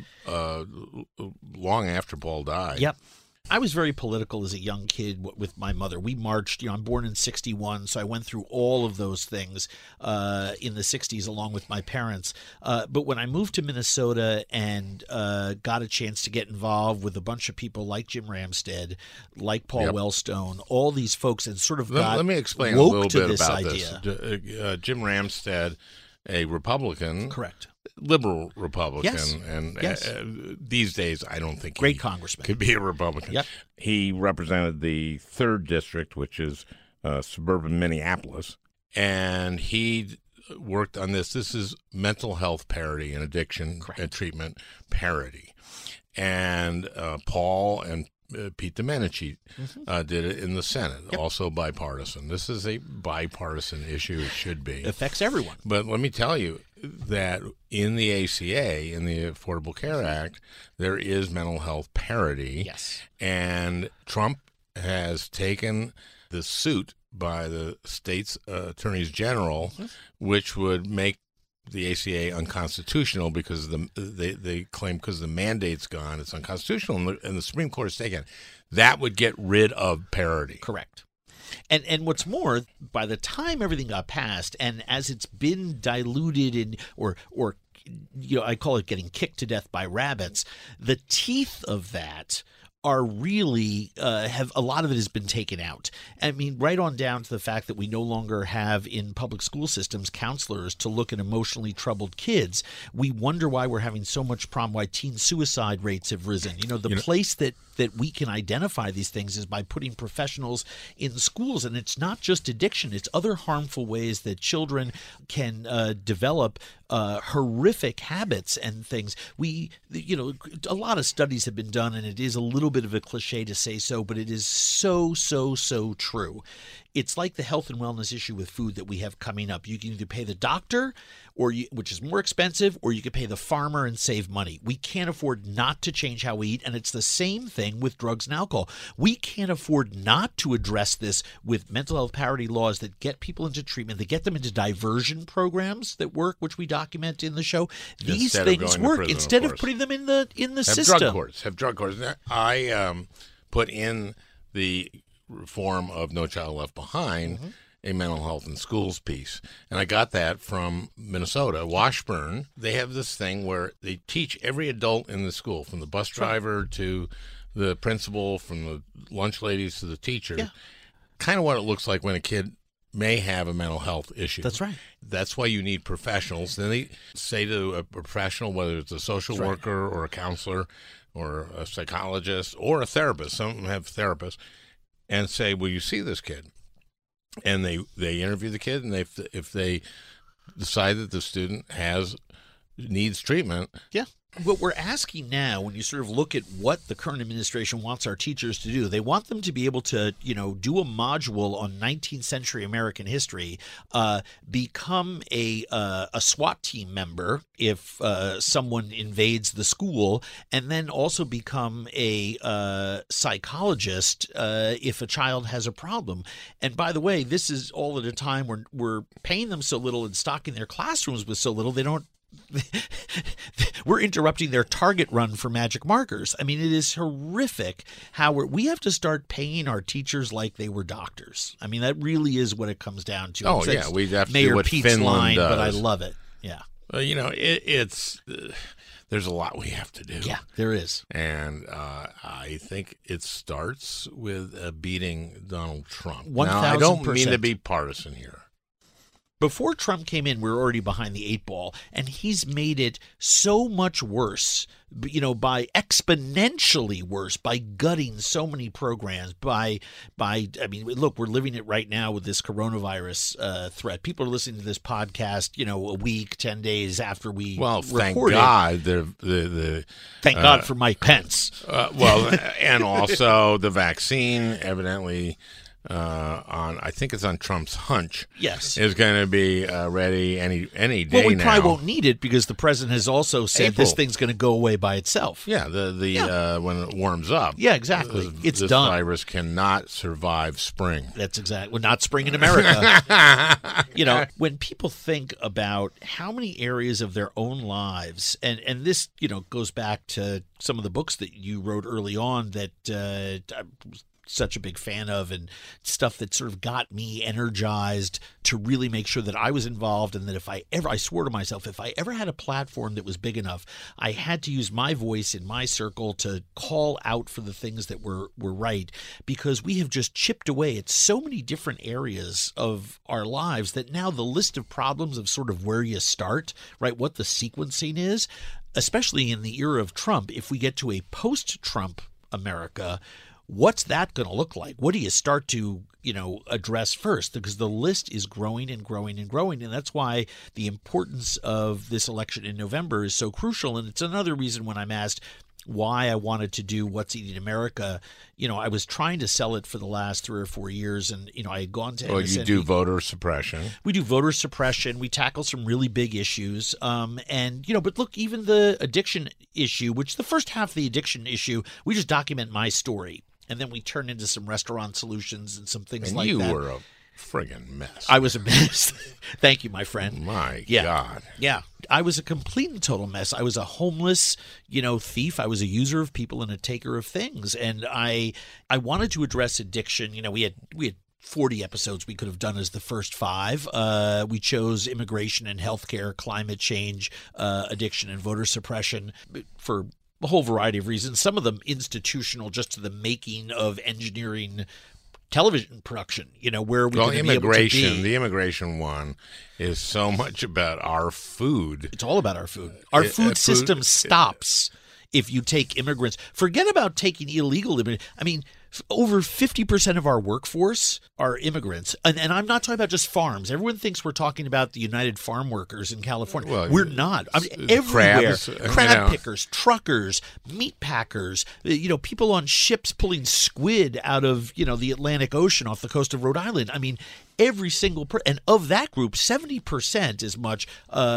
long after Paul died. Yep. I was very political as a young kid with my mother. We marched, I'm born in 61, so I went through all of those things in the 60s along with my parents. But when I moved to Minnesota and got a chance to get involved with a bunch of people like Jim Ramstad, like Paul Wellstone, all these folks, and sort of let me explain a little bit about this. Jim Ramstad, a Republican. Correct. Liberal Republican, Yes. and these days I don't think great congressman could be a Republican. Yep. He represented the 3rd district, which is suburban Minneapolis, and he worked on this. This is mental health parity and addiction and treatment parity, and Paul and Pete Domenici did it in the Senate, also bipartisan. This is a bipartisan issue. It should be. It affects everyone. But let me tell you that in the ACA, in the Affordable Care Act, there is mental health parity. Yes. And Trump has taken the suit by the state's attorneys general, which would make the ACA unconstitutional because they claim because the mandate's gone, it's unconstitutional, and the Supreme Court has taken it. That would get rid of parity. Correct. And what's more, by the time everything got passed, and as it's been diluted in, or I call it getting kicked to death by rabbits, the teeth of that are really have a lot of it has been taken out. I mean, right on down to the fact that we no longer have in public school systems counselors to look at emotionally troubled kids. We wonder why we're having so much problem, why teen suicide rates have risen. Place that we can identify these things is by putting professionals in schools. And it's not just addiction, it's other harmful ways that children can develop horrific habits and things. A lot of studies have been done, and it is a little bit of a cliche to say so, but it is so true. It's like the health and wellness issue with food that we have coming up. You can either pay the doctor, which is more expensive, or you can pay the farmer and save money. We can't afford not to change how we eat, and it's the same thing with drugs and alcohol. We can't afford not to address this with mental health parity laws that get people into treatment, that get them into diversion programs that work, which we document in the show. These things work instead of putting them in the system. Have drug courts. I put in the reform of No Child Left Behind a mental health in schools piece, and I got that from Minnesota. Washburn, they have this thing where they teach every adult in the school, from the bus driver to the principal, from the lunch ladies to the teacher, kind of what it looks like when a kid may have a mental health issue. That's right. That's why you need professionals. Then they say to a professional, whether it's a social worker or a counselor or a psychologist or a therapist, some of them have therapists, and say, will you see this kid? And they interview the kid, and if they decide that the student needs treatment, what we're asking now, when you sort of look at what the current administration wants our teachers to do, they want them to be able to, do a module on 19th century American history, become a SWAT team member if someone invades the school, and then also become a psychologist if a child has a problem. And by the way, this is all at a time when we're paying them so little and stocking their classrooms with so little, we're interrupting their target run for magic markers. I mean, it is horrific how we have to start paying our teachers like they were doctors. I mean, that really is what it comes down to. Oh, yeah, we have to Mayor do what Pete's Finland line, does. but I love it. Yeah. Well, it's there's a lot we have to do. Yeah, there is. And I think it starts with beating Donald Trump. 1,000%. Now, I don't mean to be partisan here. Before Trump came in, we were already behind the 8 ball, and he's made it so much worse, by exponentially worse, by gutting so many programs, look, we're living it right now with this coronavirus threat. People are listening to this podcast, a week, 10 days after we thank recorded. God. Thank God for Mike Pence. And also the vaccine, evidently, I think it's on Trump's hunch. Yes, is going to be ready any day. Well, we now. probably won't need it because the president has also said April. this thing's going to go away by itself. Yeah, when it warms up. Yeah, exactly. It's this done. Virus cannot survive spring. That's exactly. Well, not spring in America. When people think about how many areas of their own lives, and this goes back to some of the books that you wrote early on that I'm such a big fan of, and stuff that sort of got me energized to really make sure that I was involved, and that I swore to myself, if I ever had a platform that was big enough, I had to use my voice in my circle to call out for the things that were right, because we have just chipped away at so many different areas of our lives that now the list of problems of sort of where you start, right, what the sequencing is, especially in the era of Trump, if we get to a post-Trump America, what's that going to look like? What do you start to, address first? Because the list is growing and growing and growing. And that's why the importance of this election in November is so crucial. And it's another reason when I'm asked why I wanted to do What's Eating America, I was trying to sell it for the last 3 or 4 years. And, I had gone to MSNBC. You do voter suppression. We do voter suppression. We tackle some really big issues. But look, even the addiction issue, which the first half of the addiction issue, we just document my story. And then we turn into some restaurant solutions and some things like that. And you were a friggin' mess. I was a mess. Thank you, my friend. My yeah. God. Yeah. I was a complete and total mess. I was a homeless, thief. I was a user of people and a taker of things. And I wanted to address addiction. We had 40 episodes we could have done as the first 5. We chose immigration and healthcare, climate change, addiction, and voter suppression for a whole variety of reasons, some of them institutional, just to the making of engineering television production, where we immigration, the immigration one is so much about our food. It's all about our food. Our food system stops if you take immigrants. Forget about taking illegal immigrants. I mean, over 50% of our workforce are immigrants. And I'm not talking about just farms. Everyone thinks we're talking about the United Farm Workers in California. Well, we're not. I mean, everywhere. Crab pickers, truckers, meat packers, people on ships pulling squid out of, the Atlantic Ocean off the coast of Rhode Island. I mean, every single and of that group, 70% as much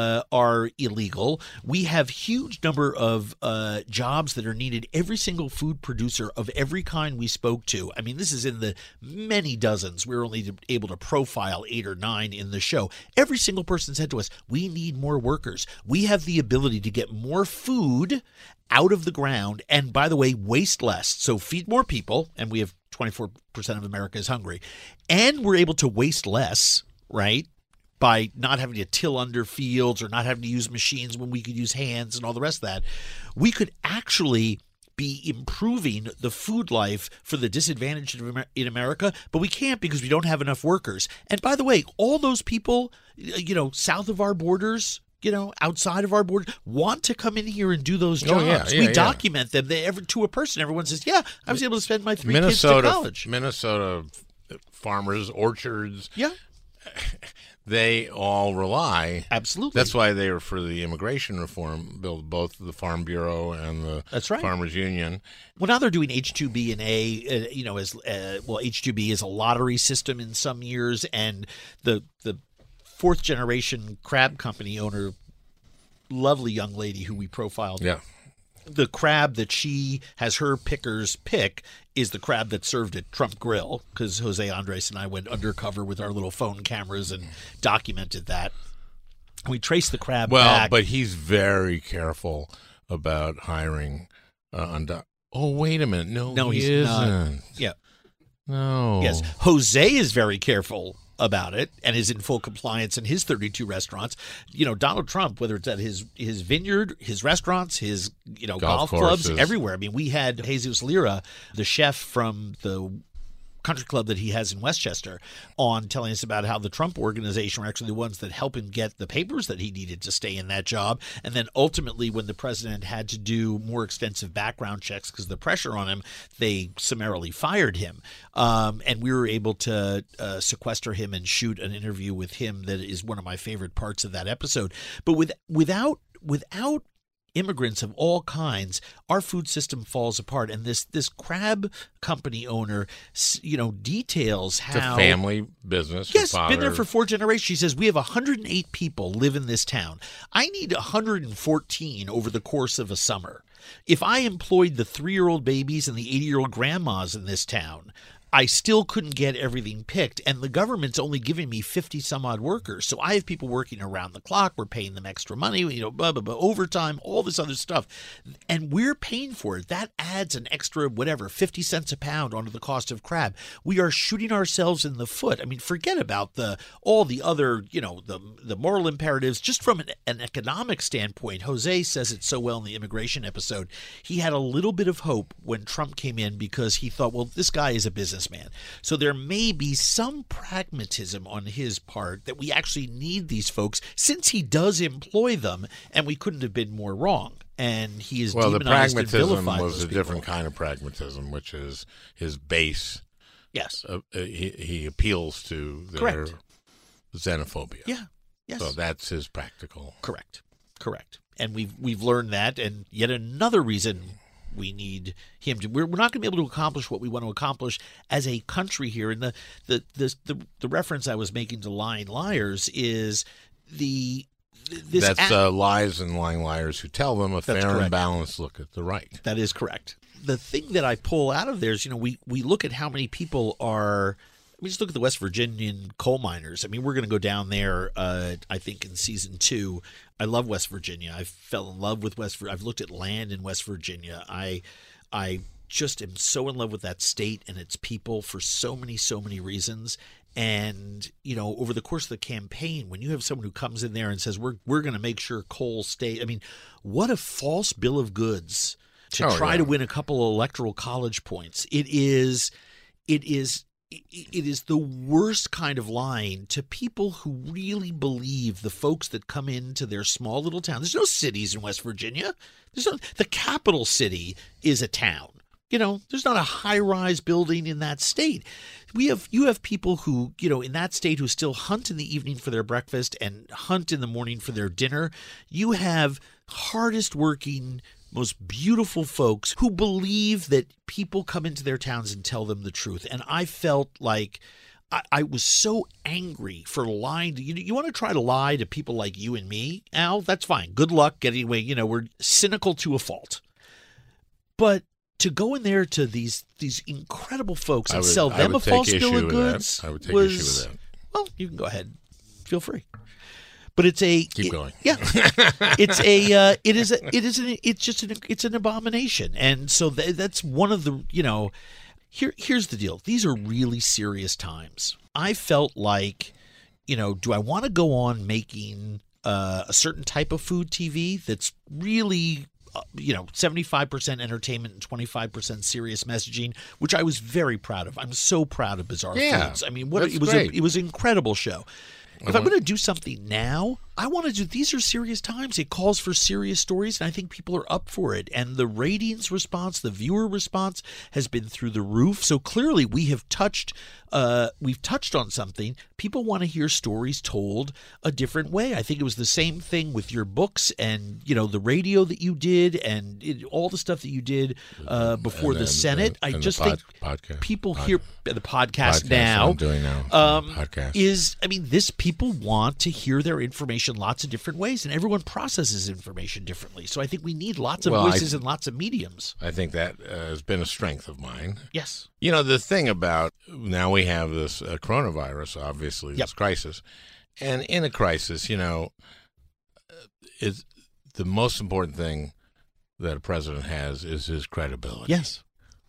are illegal. We have huge number of jobs that are needed. Every single food producer of every kind we spoke to. I mean, this is in the many dozens. We're only able to profile 8 or 9 in the show. Every single person said to us, we need more workers. We have the ability to get more food out of the ground and, by the way, waste less. So feed more people, and we have 24% of America is hungry. And we're able to waste less, right, by not having to till under fields or not having to use machines when we could use hands and all the rest of that. We could actually be improving the food life for the disadvantaged in America, but we can't because we don't have enough workers. And by the way, all those people, south of our borders, outside of our border, want to come in here and do those jobs. We document them. To a person, everyone says, yeah, I was able to spend my 3 kids to college. Minnesota farmers, orchards. Yeah. they all rely. Absolutely. That's why they were for the immigration reform bill, both the Farm Bureau and the That's right. Farmers Union. Well, now they're doing H-2B and A, as H-2B is a lottery system in some years, and the fourth generation crab company owner, lovely young lady who we profiled. Yeah. The crab that she has her pickers pick is the crab that's served at Trump Grill, because Jose Andres and I went undercover with our little phone cameras and documented that. We traced the crab back. But he's very careful about hiring oh, wait a minute. No, he he's not. isn't. Yeah. No. Yes. Jose is very careful about it and is in full compliance in his 32 restaurants. Donald Trump, whether it's at his vineyard, his restaurants, his golf clubs, courses. everywhere. I mean, we had Jesus Lira, the chef from the country club that he has in Westchester, on telling us about how the Trump organization were actually the ones that helped him get the papers that he needed to stay in that job. And then ultimately, when the president had to do more extensive background checks because of the pressure on him, they summarily fired him. And we were able to sequester him and shoot an interview with him that is one of my favorite parts of that episode. But without immigrants of all kinds, our food system falls apart. And this crab company owner, details how it's a family business. Yes, Her been there father- for 4 generations. She says, we have 108 people live in this town. I need 114 over the course of a summer. If I employed the 3-year-old babies and the 80-year-old grandmas in this town, I still couldn't get everything picked, and the government's only giving me 50-some-odd workers. So I have people working around the clock. We're paying them extra money, overtime, all this other stuff. And we're paying for it. That adds an extra, 50 cents a pound onto the cost of crab. We are shooting ourselves in the foot. I mean, forget about all the other, the moral imperatives. Just from an economic standpoint, Jose says it so well in the immigration episode. He had a little bit of hope when Trump came in because he thought, well, this guy is a businessman. So there may be some pragmatism on his part that we actually need these folks since he does employ them, and we couldn't have been more wrong. And he is the demonized and pragmatism vilified was those a people. different kind of pragmatism, which is his base. Yes. He appeals to their Correct. xenophobia. Yeah. Yes. So that's his practical. Correct. And we've learned that, and yet another reason we need him to. We're not going to be able to accomplish what we want to accomplish as a country here. And the reference I was making to lying liars is that's lies and lying liars who tell them a fair and balanced look at the right. That is correct. The thing that I pull out of there is, we look at how many people are. We just look at the West Virginian coal miners. I mean, we're going to go down there, I think, in season 2. I love West Virginia. I fell in love with West Virginia. I've looked at land in West Virginia. I just am so in love with that state and its people for so many reasons. And, over the course of the campaign, when you have someone who comes in there and says, we're going to make sure coal stays. I mean, what a false bill of goods to try to win a couple of electoral college points. It is the worst kind of lying to people who really believe the folks that come into their small little town. There's no cities in West Virginia. The capital city is a town. There's not a high-rise building in that state. You have people who, in that state who still hunt in the evening for their breakfast and hunt in the morning for their dinner. You have hardest working, most beautiful folks who believe that people come into their towns and tell them the truth. And I felt like I was so angry for lying. You want to try to lie to people like you and me, Al? That's fine. Good luck getting away. We're cynical to a fault. But to go in there to these incredible folks and sell them a false bill of goods, I would take issue with that. Well, you can go ahead. Feel free. But it's keep going. Yeah, it's an abomination, and so that's one of the Here's the deal. These are really serious times. I felt like, do I want to go on making a certain type of food TV that's really 75% entertainment and 25% serious messaging, which I was very proud of. I'm so proud of Bizarre Foods. I mean, it was an incredible show. If I'm going to do something now, I want to do, these are serious times. It calls for serious stories, and I think people are up for it. And the ratings response, the viewer response has been through the roof. So clearly we've touched on something. People want to hear stories told a different way. I think it was the same thing with your books and, the radio that you did and all the stuff that you did before the Senate. I just think people hear the podcast now. I'm doing now. Podcast. People want to hear their information lots of different ways, and everyone processes information differently. So I think we need lots of voices and lots of mediums. I think that has been a strength of mine. Yes. The thing about now we have this coronavirus, obviously, this crisis. And in a crisis, is the most important thing that a president has is his credibility. Yes.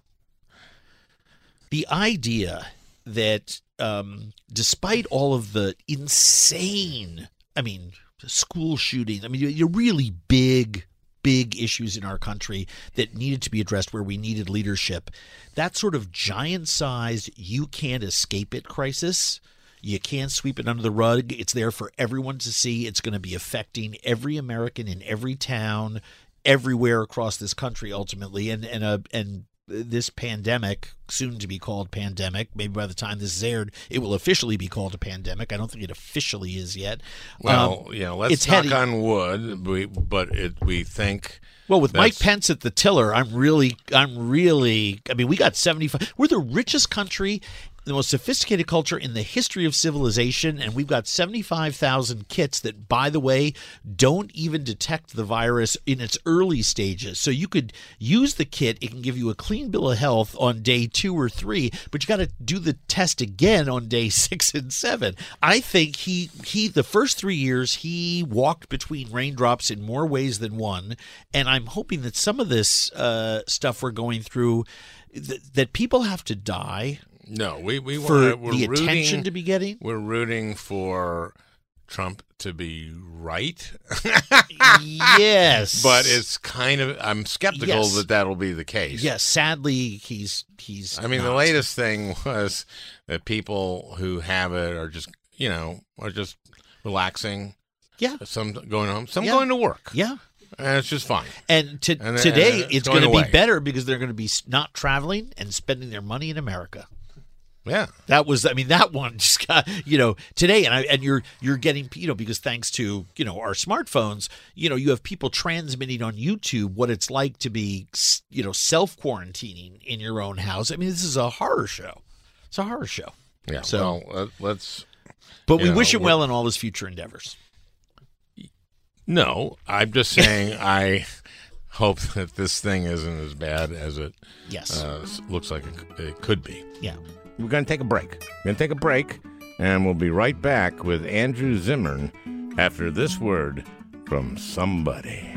The idea that despite all of the insane, school shootings, you're really big issues in our country that needed to be addressed where we needed leadership, that sort of giant-sized, you can't escape it crisis, you can't sweep it under the rug. It's there for everyone to see. It's going to be affecting every American in every town, everywhere across this country ultimately. And this pandemic, soon to be called pandemic, maybe by the time this is aired, it will officially be called a pandemic. I don't think it officially is yet. Well, let's knock on wood, we think. Well, with Mike Pence at the tiller, I'm really, we got 75. We're the richest country, the most sophisticated culture in the history of civilization, and we've got 75,000 kits that, by the way, don't even detect the virus in its early stages. So you could use the kit. It can give you a clean bill of health on day 2 or 3, but you got to do the test again on day 6 and 7. I think he the first 3 years, he walked between raindrops in more ways than one, and I'm hoping that some of this stuff we're going through, that people have to die. No, we're attention to be getting. We're rooting for Trump to be right. Yes, but it's I'm skeptical that that'll be the case. Yes, sadly, he's. The latest thing was that people who have it are just relaxing. Yeah, some going home, some going to work. Yeah. And it's just fine. And today it's going to be better because they're going to be not traveling and spending their money in America. Yeah, that one just got today, and you're getting because thanks to our smartphones, you have people transmitting on YouTube what it's like to be self quarantining in your own house. This is a horror show. It's a horror show. Yeah. So let's. But we wish him well in all his future endeavors. No, I'm just saying I hope that this thing isn't as bad as it looks like it could be. Yeah. We're going to take a break. And we'll be right back with Andrew Zimmern after this word from somebody.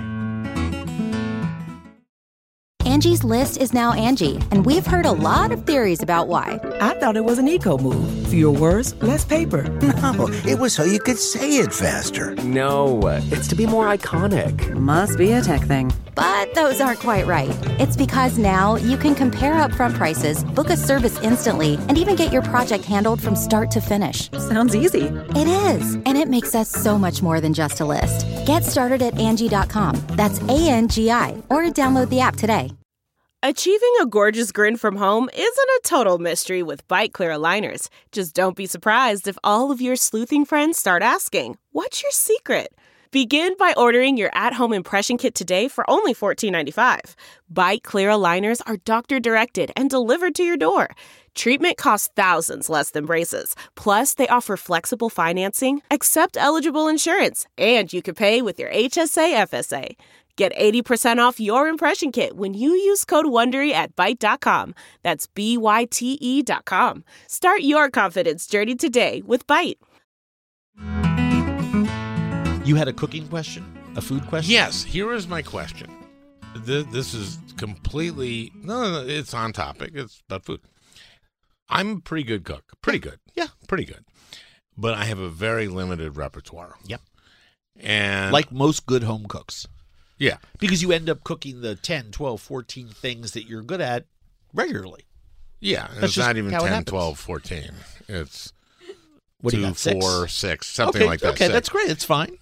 Angie's List is now Angie, and we've heard a lot of theories about why. I thought it was an eco move. Fewer words, less paper. No, it was so you could say it faster. No, it's to be more iconic. Must be a tech thing. But those aren't quite right. It's because now you can compare upfront prices, book a service instantly, and even get your project handled from start to finish. Sounds easy. It is, and it makes us so much more than just a list. Get started at Angie.com. That's ANGI, or download the app today. Achieving a gorgeous grin from home isn't a total mystery with Byte Clear aligners. Just don't be surprised if all of your sleuthing friends start asking, "What's your secret?" Begin by ordering your at-home impression kit today for only $14.95. Byte Clear aligners are doctor-directed and delivered to your door. Treatment costs thousands less than braces. Plus, they offer flexible financing, accept eligible insurance, and you can pay with your HSA FSA. Get 80% off your impression kit when you use code WONDERY at Byte.com. That's BYTE.com. Start your confidence journey today with Byte. You had a cooking question? A food question? Yes, here is my question. This is completely... No, it's on topic. It's about food. I'm a pretty good cook. Pretty good. Yeah. Pretty good. But I have a very limited repertoire. Yep. And like most good home cooks. Yeah. Because you end up cooking the 10, 12, 14 things that you're good at regularly. Yeah. It's not even 10, 12, 14. It's What do you 2, got, 6? 4, 6, something Okay, like that. Okay, 6. that's great. It's fine.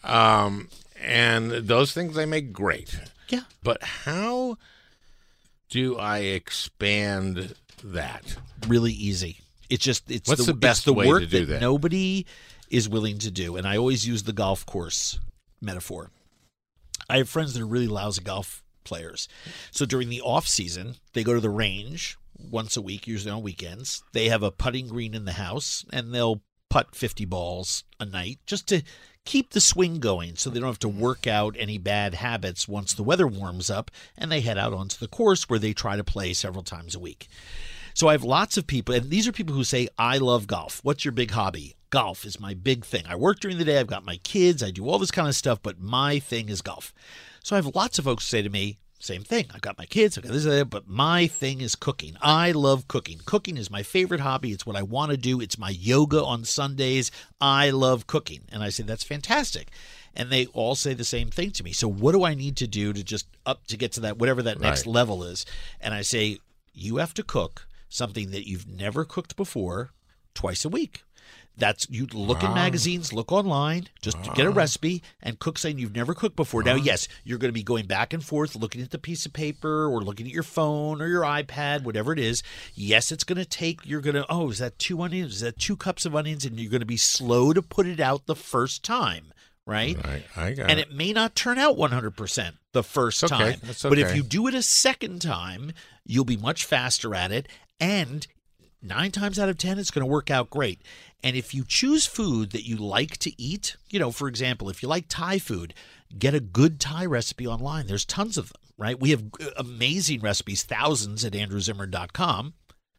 And those things they make great. Yeah. But how do I expand that? Really easy. It's What's the best it's the way work to do that? nobody is willing to do. And I always use the golf course metaphor. I have friends that are really lousy golf players. So during the off season, they go to the range once a week, usually on weekends. They have a putting green in the house, and they'll putt 50 balls a night just to keep the swing going so they don't have to work out any bad habits once the weather warms up, and they head out onto the course where they try to play several times a week. So I have lots of people, and these are people who say, I love golf. What's your big hobby? Golf is my big thing. I work during the day. I've got my kids. I do all this kind of stuff, but my thing is golf. So I have lots of folks who say to me, same thing. I've got my kids. I've got this, but my thing is cooking. I love cooking. Cooking is my favorite hobby. It's what I want to do. It's my yoga on Sundays. I love cooking. And I say, that's fantastic. And they all say the same thing to me. So what do I need to do to just to get to that, whatever that next level is? And I say, you have to cook something that you've never cooked before twice a week. That's you look in magazines, look online, just get a recipe and cook something you've never cooked before. Now, yes, you're going to be going back and forth, looking at the piece of paper or looking at your phone or your iPad, whatever it is. Yes, it's going to take, is that 2 onions? Is that 2 cups of onions? And you're going to be slow to put it out the first time, right? I got and it may not turn out 100% the first time. That's But if you do it a second time, you'll be much faster at it. And 9 times out of 10, it's going to work out great. And if you choose food that you like to eat, for example, if you like Thai food, get a good Thai recipe online. There's tons of them, right? We have amazing recipes, thousands at andrewzimmern.com.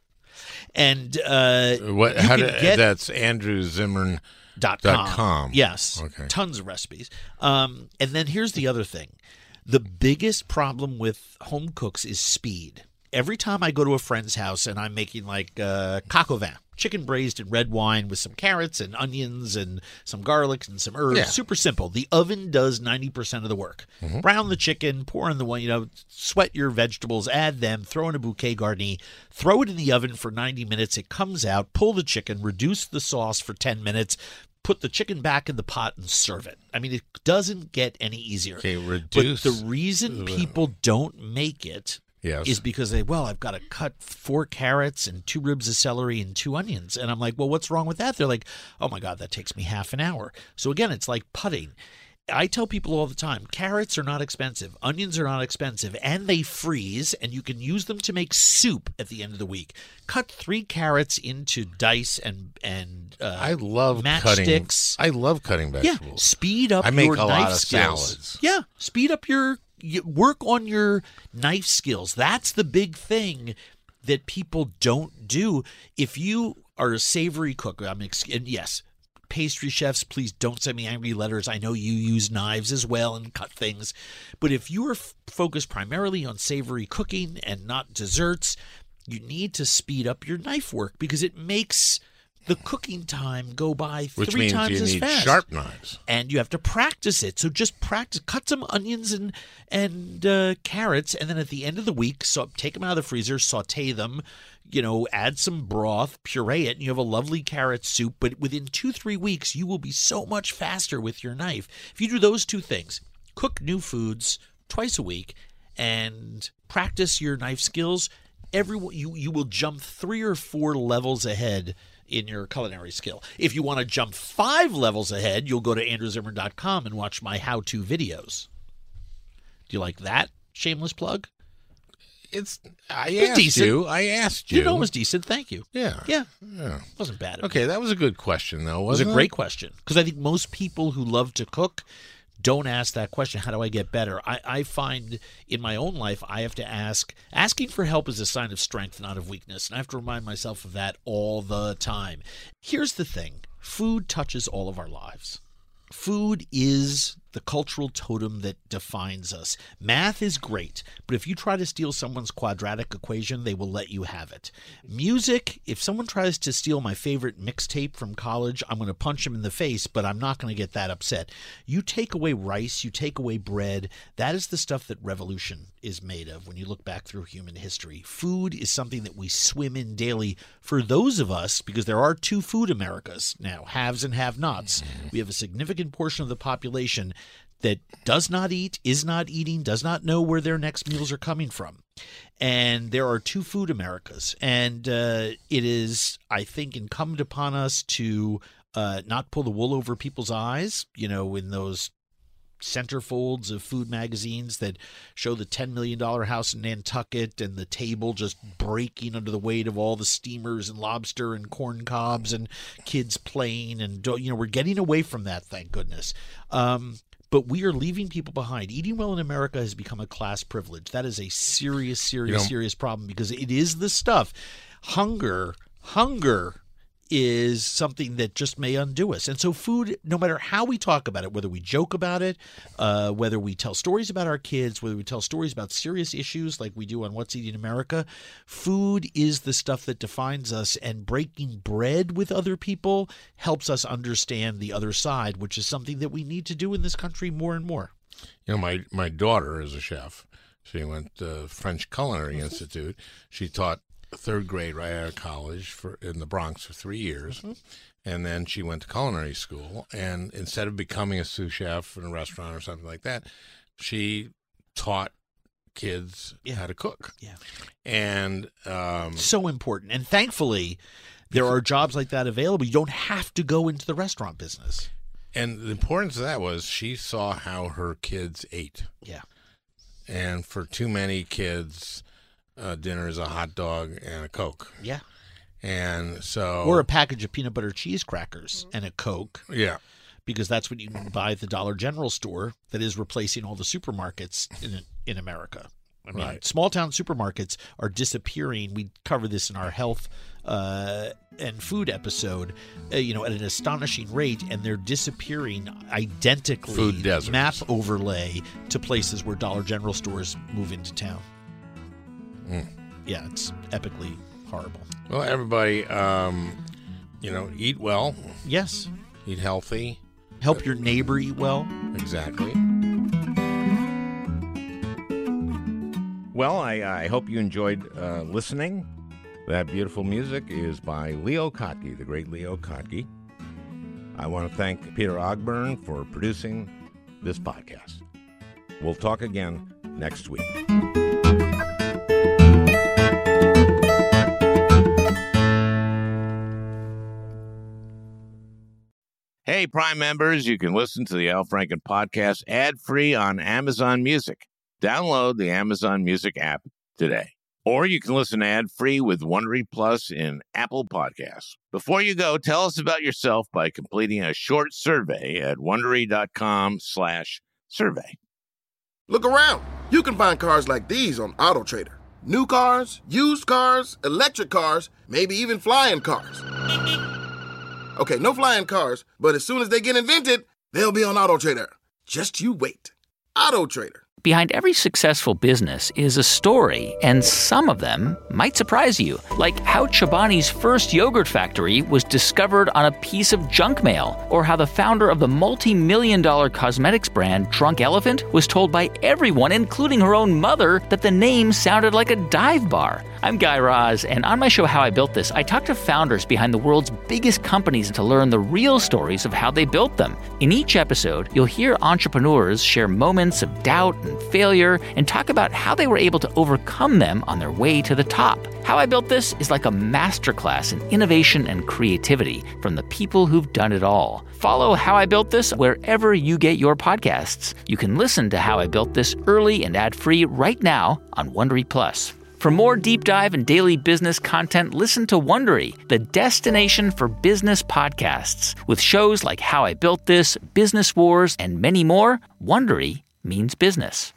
And that's andrewzimmern.com. Yes. Okay. Tons of recipes. And then here's the other thing. The biggest problem with home cooks is speed. Every time I go to a friend's house and I'm making like coq au vin, chicken braised in red wine with some carrots and onions and some garlic and some herbs, super simple. The oven does 90% of the work. Brown the chicken, pour in the wine, sweat your vegetables, add them, throw in a bouquet garni, throw it in the oven for 90 minutes. It comes out, pull the chicken, reduce the sauce for 10 minutes, put the chicken back in the pot and serve it. I mean, it doesn't get any easier. Okay, reduce. But the reason people don't make it is because I've got to cut 4 carrots and 2 ribs of celery and 2 onions. And I'm like, well, what's wrong with that? They're like, oh my God, that takes me half an hour. So again, it's like putting. I tell people all the time, carrots are not expensive, onions are not expensive, and they freeze, and you can use them to make soup at the end of the week. Cut 3 carrots into dice and I love matchsticks. I love cutting vegetables. Yeah, speed up I make your a knife lot of skills. salads. Yeah, speed up work on your knife skills. That's the big thing that people don't do. If you are a savory cook, and yes, pastry chefs, please don't send me angry letters. I know you use knives as well and cut things. But if you are focused primarily on savory cooking and not desserts, you need to speed up your knife work because it makes the cooking time go by 3 times as fast. Which means you need sharp knives. And you have to practice it. So just practice. Cut some onions and carrots, and then at the end of the week, take them out of the freezer, saute them, add some broth, puree it, and you have a lovely carrot soup. But within 2-3 weeks, you will be so much faster with your knife. If you do those 2 things, cook new foods twice a week and practice your knife skills, you will jump 3 or 4 levels ahead in your culinary skill. If you want to jump 5 levels ahead, you'll go to andrewzimmern.com and watch my how-to videos. Do you like that shameless plug? I asked you. You know it was decent. Thank you. Yeah. Wasn't bad. Okay, that was a good question, though, wasn't it? It was a great question because I think most people who love to cook don't ask that question. How do I get better? I find in my own life I have to ask. Asking for help is a sign of strength, not of weakness. And I have to remind myself of that all the time. Here's the thing. Food touches all of our lives. Food is the cultural totem that defines us. Math is great, but if you try to steal someone's quadratic equation, they will let you have it. Music, if someone tries to steal my favorite mixtape from college, I'm going to punch him in the face, but I'm not going to get that upset. You take away rice, you take away bread, that is the stuff that revolution is made of when you look back through human history. Food is something that we swim in daily for those of us, because there are two food Americas now, haves and have-nots. We have a significant portion of the population that does not eat, is not eating, does not know where their next meals are coming from. And there are two food Americas. And it is, I think, incumbent upon us to not pull the wool over people's eyes, in those centerfolds of food magazines that show the $10 million house in Nantucket and the table just breaking under the weight of all the steamers and lobster and corn cobs and kids playing. And, we're getting away from that, thank goodness. But we are leaving people behind. Eating well in America has become a class privilege. That is a serious problem, because it is the stuff. Hunger is something that just may undo us. And so food, no matter how we talk about it, whether we joke about it, whether we tell stories about our kids, whether we tell stories about serious issues like we do on What's Eating America, food is the stuff that defines us, and breaking bread with other people helps us understand the other side, which is something that we need to do in this country more and more. My daughter is a chef. She went to French Culinary Institute. She taught third grade right out of college in the Bronx for 3 years. And then she went to culinary school. And instead of becoming a sous chef in a restaurant or something like that, she taught kids how to cook. Yeah. And so important. And thankfully, there are jobs like that available. You don't have to go into the restaurant business. And the importance of that was she saw how her kids ate. Yeah. And for too many kids, dinner is a hot dog and a Coke. Yeah. And so... Or a package of peanut butter cheese crackers and a Coke. Yeah. Because that's what you can buy at the Dollar General store that is replacing all the supermarkets in America. I mean, small town supermarkets are disappearing. We cover this in our health and food episode, at an astonishing rate, and they're disappearing identically. Food deserts. Map overlay to places where Dollar General stores move into town. Yeah, it's epically horrible. Well, everybody, eat well. Yes. Eat healthy. Help your neighbor eat well. Exactly. Well, I hope you enjoyed listening. That beautiful music is by Leo Kottke, the great Leo Kottke. I want to thank Peter Ogburn for producing this podcast. We'll talk again next week. Hey, Prime members, you can listen to the Al Franken podcast ad-free on Amazon Music. Download the Amazon Music app today. Or you can listen ad-free with Wondery Plus in Apple Podcasts. Before you go, tell us about yourself by completing a short survey at Wondery.com/survey. Look around. You can find cars like these on AutoTrader. New cars, used cars, electric cars, maybe even flying cars. Okay, no flying cars, but as soon as they get invented, they'll be on AutoTrader. Just you wait. AutoTrader. Behind every successful business is a story, and some of them might surprise you. Like how Chobani's first yogurt factory was discovered on a piece of junk mail, or how the founder of the multi-million-dollar cosmetics brand Drunk Elephant was told by everyone, including her own mother, that the name sounded like a dive bar. I'm Guy Raz, and on my show How I Built This, I talk to founders behind the world's biggest companies to learn the real stories of how they built them. In each episode, you'll hear entrepreneurs share moments of doubt and failure and talk about how they were able to overcome them on their way to the top. How I Built This is like a masterclass in innovation and creativity from the people who've done it all. Follow How I Built This wherever you get your podcasts. You can listen to How I Built This early and ad-free right now on Wondery Plus. For more deep dive and daily business content, listen to Wondery, the destination for business podcasts. With shows like How I Built This, Business Wars, and many more, Wondery means business.